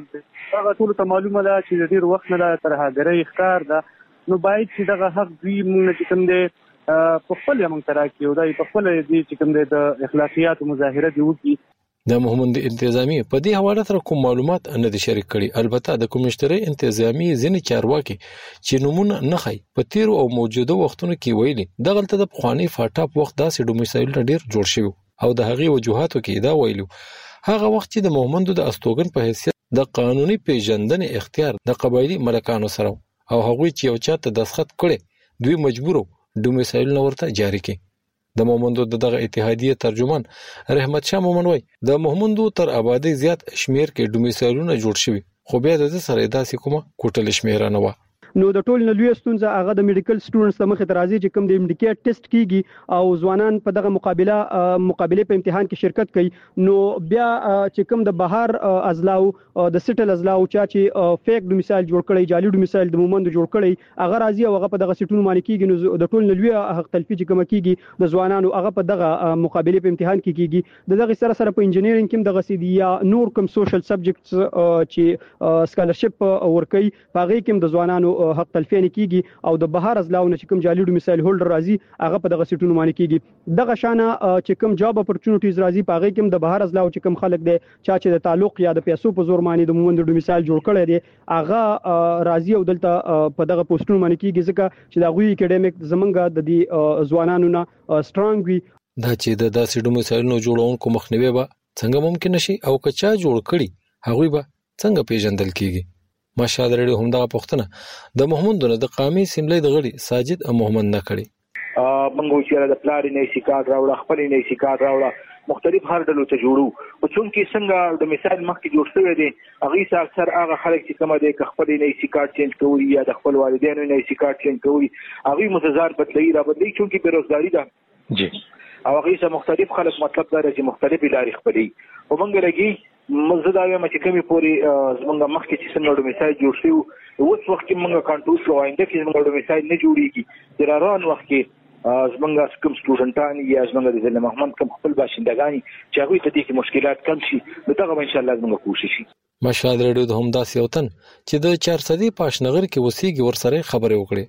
Speaker 14: هغه ټول ته معلومه ده چې ډیر وخت نه تر هغه ښکار ده نو باید چې دغه حق دوی موږ چې کوم دی په خپل موږ تراکي او دای په خپل دي چې کوم د اخلاقیات مظاهره دی وکي.
Speaker 13: د محمد انتظامی په دې حواله سره کوم معلومات نه دي شریک کړي. البته د کمشنري انتظامی ځینې چارواکي چې نمونه نه خي په تیر او موجوده وختونو کې ویلي دغلت د پخوانی فاټا په وخت داسې ډومیسایل ډیر جوړ شوی او د هغې وجوهاتو کې دا ویلو هغه وخت چې د محمد د استوګن په حیثیت د قانوني پیژندنې اختیار د قبایلی ملکانو سره او هغه چې یو چاته دسخط کړي دوی مجبورو ډومیسایل نو ورته جاری کړي. د مومندو دغه اتحادیه ترجمان رحمت شاه مومن وای د مومندو تر آبادی زیات شمیر کې ډومیسایلونه جوړ شوي خو بیا د سره داسې کومه کوټل شمیر نه و.
Speaker 16: نو د ټول نه لوی ستونزه هغه د میډیکل سټوډنټس د مخې ترازی چې کوم د امډیکیټ ټیسټ کیږي او ځوانان په دغه مقابله مقابله په امتحان کې شرکت کوي نو بیا چې کوم د بهر ازلاو د سټل ازلاو چا چې فیک ډومیسایل جوړ کړي جعلي ډومیسایل د مومند جوړ کړي هغه راځي او هغه په دغه سټونو باندې کیږي نو د ټول نه لوی حق تلفي چې کوم کیږي د ځوانانو هغه په دغه مقابله په امتحان کې کیږي. د دغه سره سره په انجینرینګ کې دغه سیدی یا نور کوم سوشل سبجیکټس چې سکالرشپ ورکوي هغه کې د ځوانانو حق تلفي نه کیږي او د بهر ازلاو نه چې کوم جعلي ډومیسایل هولډر راځي هغه په دغه سټونو باندې کیږي. دغه شانه چې کوم جاب اپورچونټیز راځي په هغه کې د بهر ازلاو چې کوم خلک دي چا چې د تعلق یا د پیسو په زور باندې د مومند ډومیسایل جوړ کړي دي هغه راځي او دلته په دغه پوسټونو باندې کیږي ځکه چې دا غوي اکیډمیک زمونږ د دې ځوانانو نه سترونګ وي.
Speaker 13: دا چې د داسې ډومیسایلونو جوړونکو مخنیوي به څنګه ممکن شي او کچا جوړ کړي هغه به څنګه پیژندل کیږي. ماشاء الله همدا پښتنه د محمد د قومي سیملې د غړي ساجد محمد نه کړي.
Speaker 17: منګو چې د پلان نه سیکار راوړه خپل نه سیکار راوړه مختلف هر ډلو ته جوړو او څونکې څنګه د مثال مخکې جوړ شوی دی هغه اکثر هغه خلک چې کومه دي خپل نه سیکار چینج کوي یا د خپل والدینو نه سیکار چینج کوي هغه متضاد بدلی را بدلی چونکې بیروزګاری ده جی او هغه مختلف خلک مطلب دا چې مختلف لارې خپلې او موږ لګي مزدا وایم چې کومي پوری زمونږ مخکې چې څنګه ډومیسایل جوړ شو اوس وخت کې موږ کنټرول شو آینده کې زمونږ ډومیسایل نه جوړیږي دراران وخت کې زمونږ کوم سټوډنټان یا زمونږ د ضلع محمد کوم خپل باشندگان چې هغه ته دې مشکلات کم شي نو دا ان شاء الله زموږ کوشش شي.
Speaker 13: مشال رډیو د هم داسې وطن چې د چارصدي پاشنغر کې وسیږي ورسره خبرې وکړي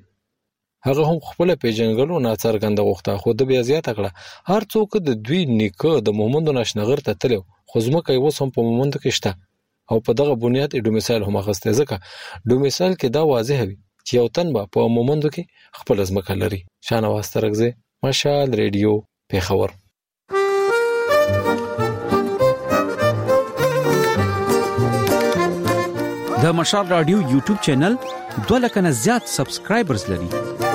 Speaker 13: هغه هم خپل پیژنګلو ناڅرګنده غوښته خو د بیا زیات کړه هر څوک د دوی نیکه د محمد نشنغر ته تلو خو زمکه یو سم په مومند کې شته او په دغه بنیاد ډومیسایل هم غسته ځکه ډومیسایل کې دا واضح وي چې یو تن به په مومند کې خپل ځمکه لري. شانواز ترغزه مشال ریډیو پیښور.
Speaker 18: د مشال رادیو یوټیوب چینل دوه لک نه زیات سبسکرایبرز لري.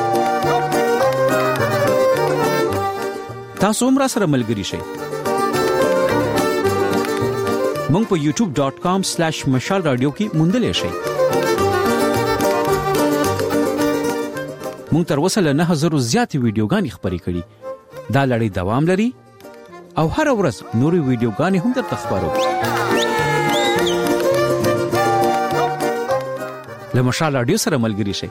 Speaker 18: تاسو هم را سره ملګری شئ. مونږ په یوټیوب ډاٹ کام سلیش مشال رادیو کې موندلې شئ. مونږ تر اوسه له نه هزار زیات ویډیوګانې خبرې کړې. دا لړۍ دوام لري او هر ورځ نوري ویډیوګانې هم درته خبرو. له مشال رادیو سره ملګري شئ.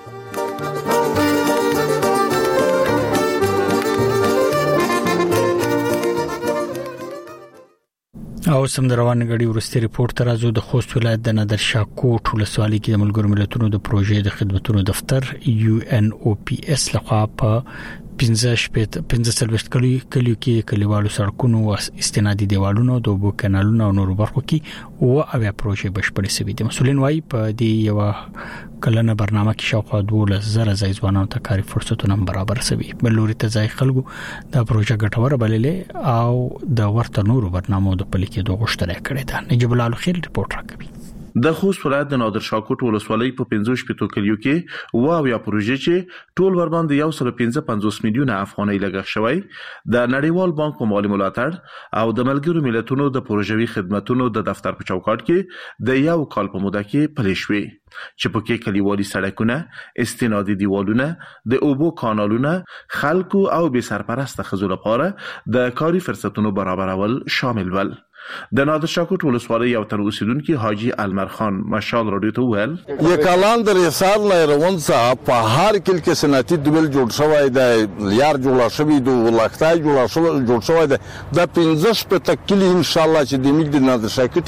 Speaker 1: او سم روانه غړي ورستي ریپورت ترازو د خوست ولایت د نادرشاه کوټ ولسوالۍ کې د ملګرو ملتونو د پروژې د خدماتو دفتر یو ان او پی اس لخوا په پنځه شپږ پنځه سلويشت کلی کلیو کې کلیوالو سړکونو او استنادي دیوالونو د اوبو کانالونو او نورو برخو کې او اویا پروژې بشپړې شوې دي. مسولین وايي په دې یو کلنه برنامه کې شاوخوا دوه زره ځای ځوانانو ته کاري فرصتونه برابر شوي. بلوري ته ځای خلکو د پروژې ګټوره بللې او د ورته نورو برنامو د پلي کېدو غوښتنه کړې ده. نجیب الله الخير ریپورت راکوي.
Speaker 6: د خوست ولایت د نادرشاه کوټ ولسوالۍ په پنځه شپږ کلیو کې واو یا پروژې چې ټول ور باندې یو سل پنځه پنځوس میلیونه افغانۍ لګښت شوی د نړیوال بانک په مالي ملاتړ او د ملګرو ملتونو د پروژوي خدماتو د دفتر په چوکاټ کې د یو کال په موده کې پلي شوې چې په کې کلیوالي سړکونه، استنادي دیوالونه، د اوبو کانالونه، خلکو او بې سرپرسته ښځو لپاره د کاري فرصتونو برابرول شامل ول. د نادرشاه کوټ ولسوالۍ یو تر اوسیدونکو حاجی المر خان مشال رادیو ته ویل
Speaker 19: یکالان در رسال نه روان صاحب په هر کل کې سنتي دوبل جوړ شوی دی، یار جوړ شوی دی، ولختای جوړ شوی جوړ شوی دی. د پنځه شپږ کلی ان شاء الله چې د میګ د نادرشاه کوټ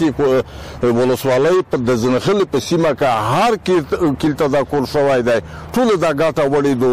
Speaker 19: ولسوالۍ په د زنخل په سیمه کې هر کل ته دا کول شوی دی. ټول دا ګټه وړي دو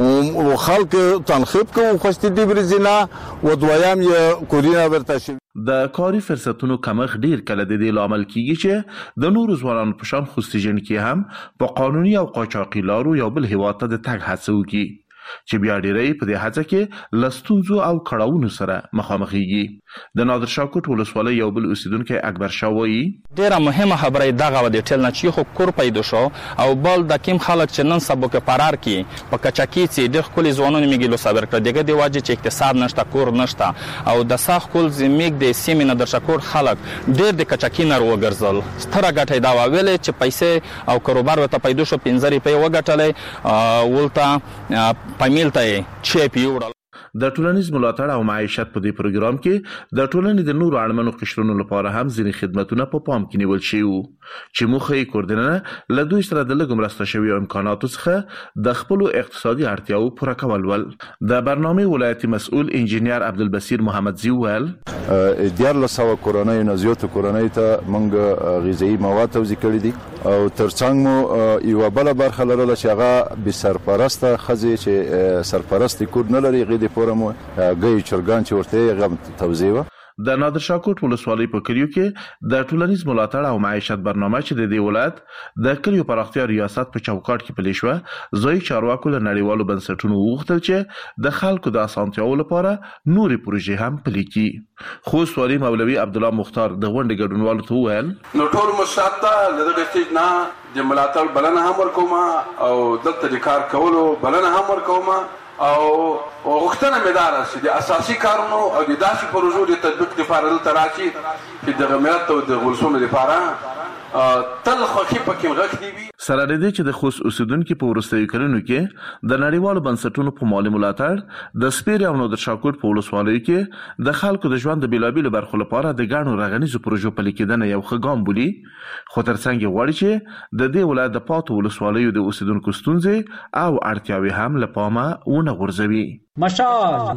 Speaker 19: او خلک تنخیب کوي خوستي دی برزینا و دویام یې کورینا ورته شي.
Speaker 6: د کاري فرصتونو کمښت ډیر کله د دې لامل کیږي چې د نورو ځوانانو په شان خوستيجن کې هم په قانوني او قاچاقي لارو یو بل هیواد ته د تګ هڅه وکړي چې بیا ډیرې په دې هڅه کې لستونزو او کړهونو سره مخامخېږي. د نادرشاه کوټ ولسوالۍ یو بل اوسیدونکو اکبر شاه وایي
Speaker 20: ډیره مهمه خبره دغه و د ټل نه چې خو کور پیدا شو او بل د کیم خلک چې نن سبا کې فرار کی په کچاکی چې د خپل ځوانانو میګلو صبر کړ دغه دی واجب چې اقتصاد نشته کور نشته او د ساخ کول زمیګ د سیمه نادرشاه کوټ خلک ډیر د کچاکی نر وګرځل. ستره ګټه دا ویل چې پیسې او کاروبار وته پیدا شو پنځه ری په وګټلې ولته پمیلته چې پیوړل.
Speaker 6: د ټولنیز ملاتړ او معیشت په دې پروګرام کې د ټولنې د نورو اړمنو قشرونو لپاره هم ځینې خدماتونه په پام کې نیول شوي وو چې موخه یې کوردنه له دوی سره د لږ مرسته شوي امکاناتو څخه د خپل اقتصادي اړتیاو پوره کول ول. د برنامه ولایتي مسؤل انجینیر عبدالبصیر محمدزی ویل
Speaker 21: دیارلس سوه کورنۍ نه زیاتو کورنۍ ته موږ غذایی مواد توزیع کړي دي او ترڅنګ مو یو بل برخه لرله چې هغه به سرپرسته خزي چې سرپرستی کور نه لري غېدي فورمو غي چرګان چې ورته غو توزیع.
Speaker 6: د نادرشاه کوټ ولسوالۍ په کلیو کې د ټولنیز ملاتړ او معیشت برنامه چې د دې ولایت د کلیو پراختیا ریاست په چوکاټ کې پلي شو ځای چارواکو له نړیوالو بنسټونو وغوښتل چې د خلکو د اسانتیاو لپاره نوري پروژې هم پلي کړي. خو سوالي مولوي عبد الله مختار د غونډې ګډونوالو ته وویل
Speaker 22: نو ټول مشاته لږه سټیج نه د ملاتړ بلنه هم ورکوم او دلته د کار کولو بلنه هم ورکوم او وختونه مدار شي د اساسي کارونو او د داسې پروژو د تطبیق لپاره دلته راشي چې د غمیات او د غلسونو لپاره تل خوخي پکې غږ دی.
Speaker 6: سره د دې چې د خوست اوسیدونکو په ورستیو کلونو کې د نړیوالو بنسټونو په مالي ملاتړ د سپیر او نادرشاه کوټ په ولسوالۍ کې د خلکو د ژوند د بیلابیلو برخو لپاره د ګڼو رغنیزو پروژو پلي کېدنه یو ښه ګام بولي. خو ترڅنګ غواړي چې د دې ولایت د پاتو ولسوالیو د اوسیدونکو ستونزې او اړتیاوې هم له پامه ونه غورځوي.
Speaker 23: مشال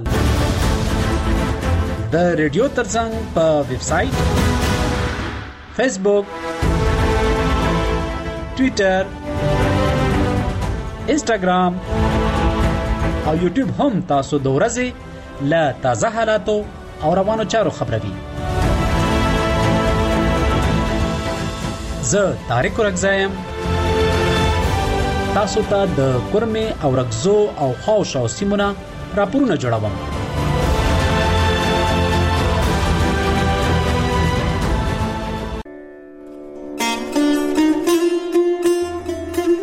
Speaker 23: د ریډیو ترڅنګ په ویب سټ، فیسبوک، ټویټر، انسټاګرام او یوټیوب هم تاسو د ورځې له تازه حالاتو او روانو چارو خبروي. زه طارق رګزایم تاسو ته د کورمه او رګزو او خاوشاو سیمونه راپورونه جوړوم.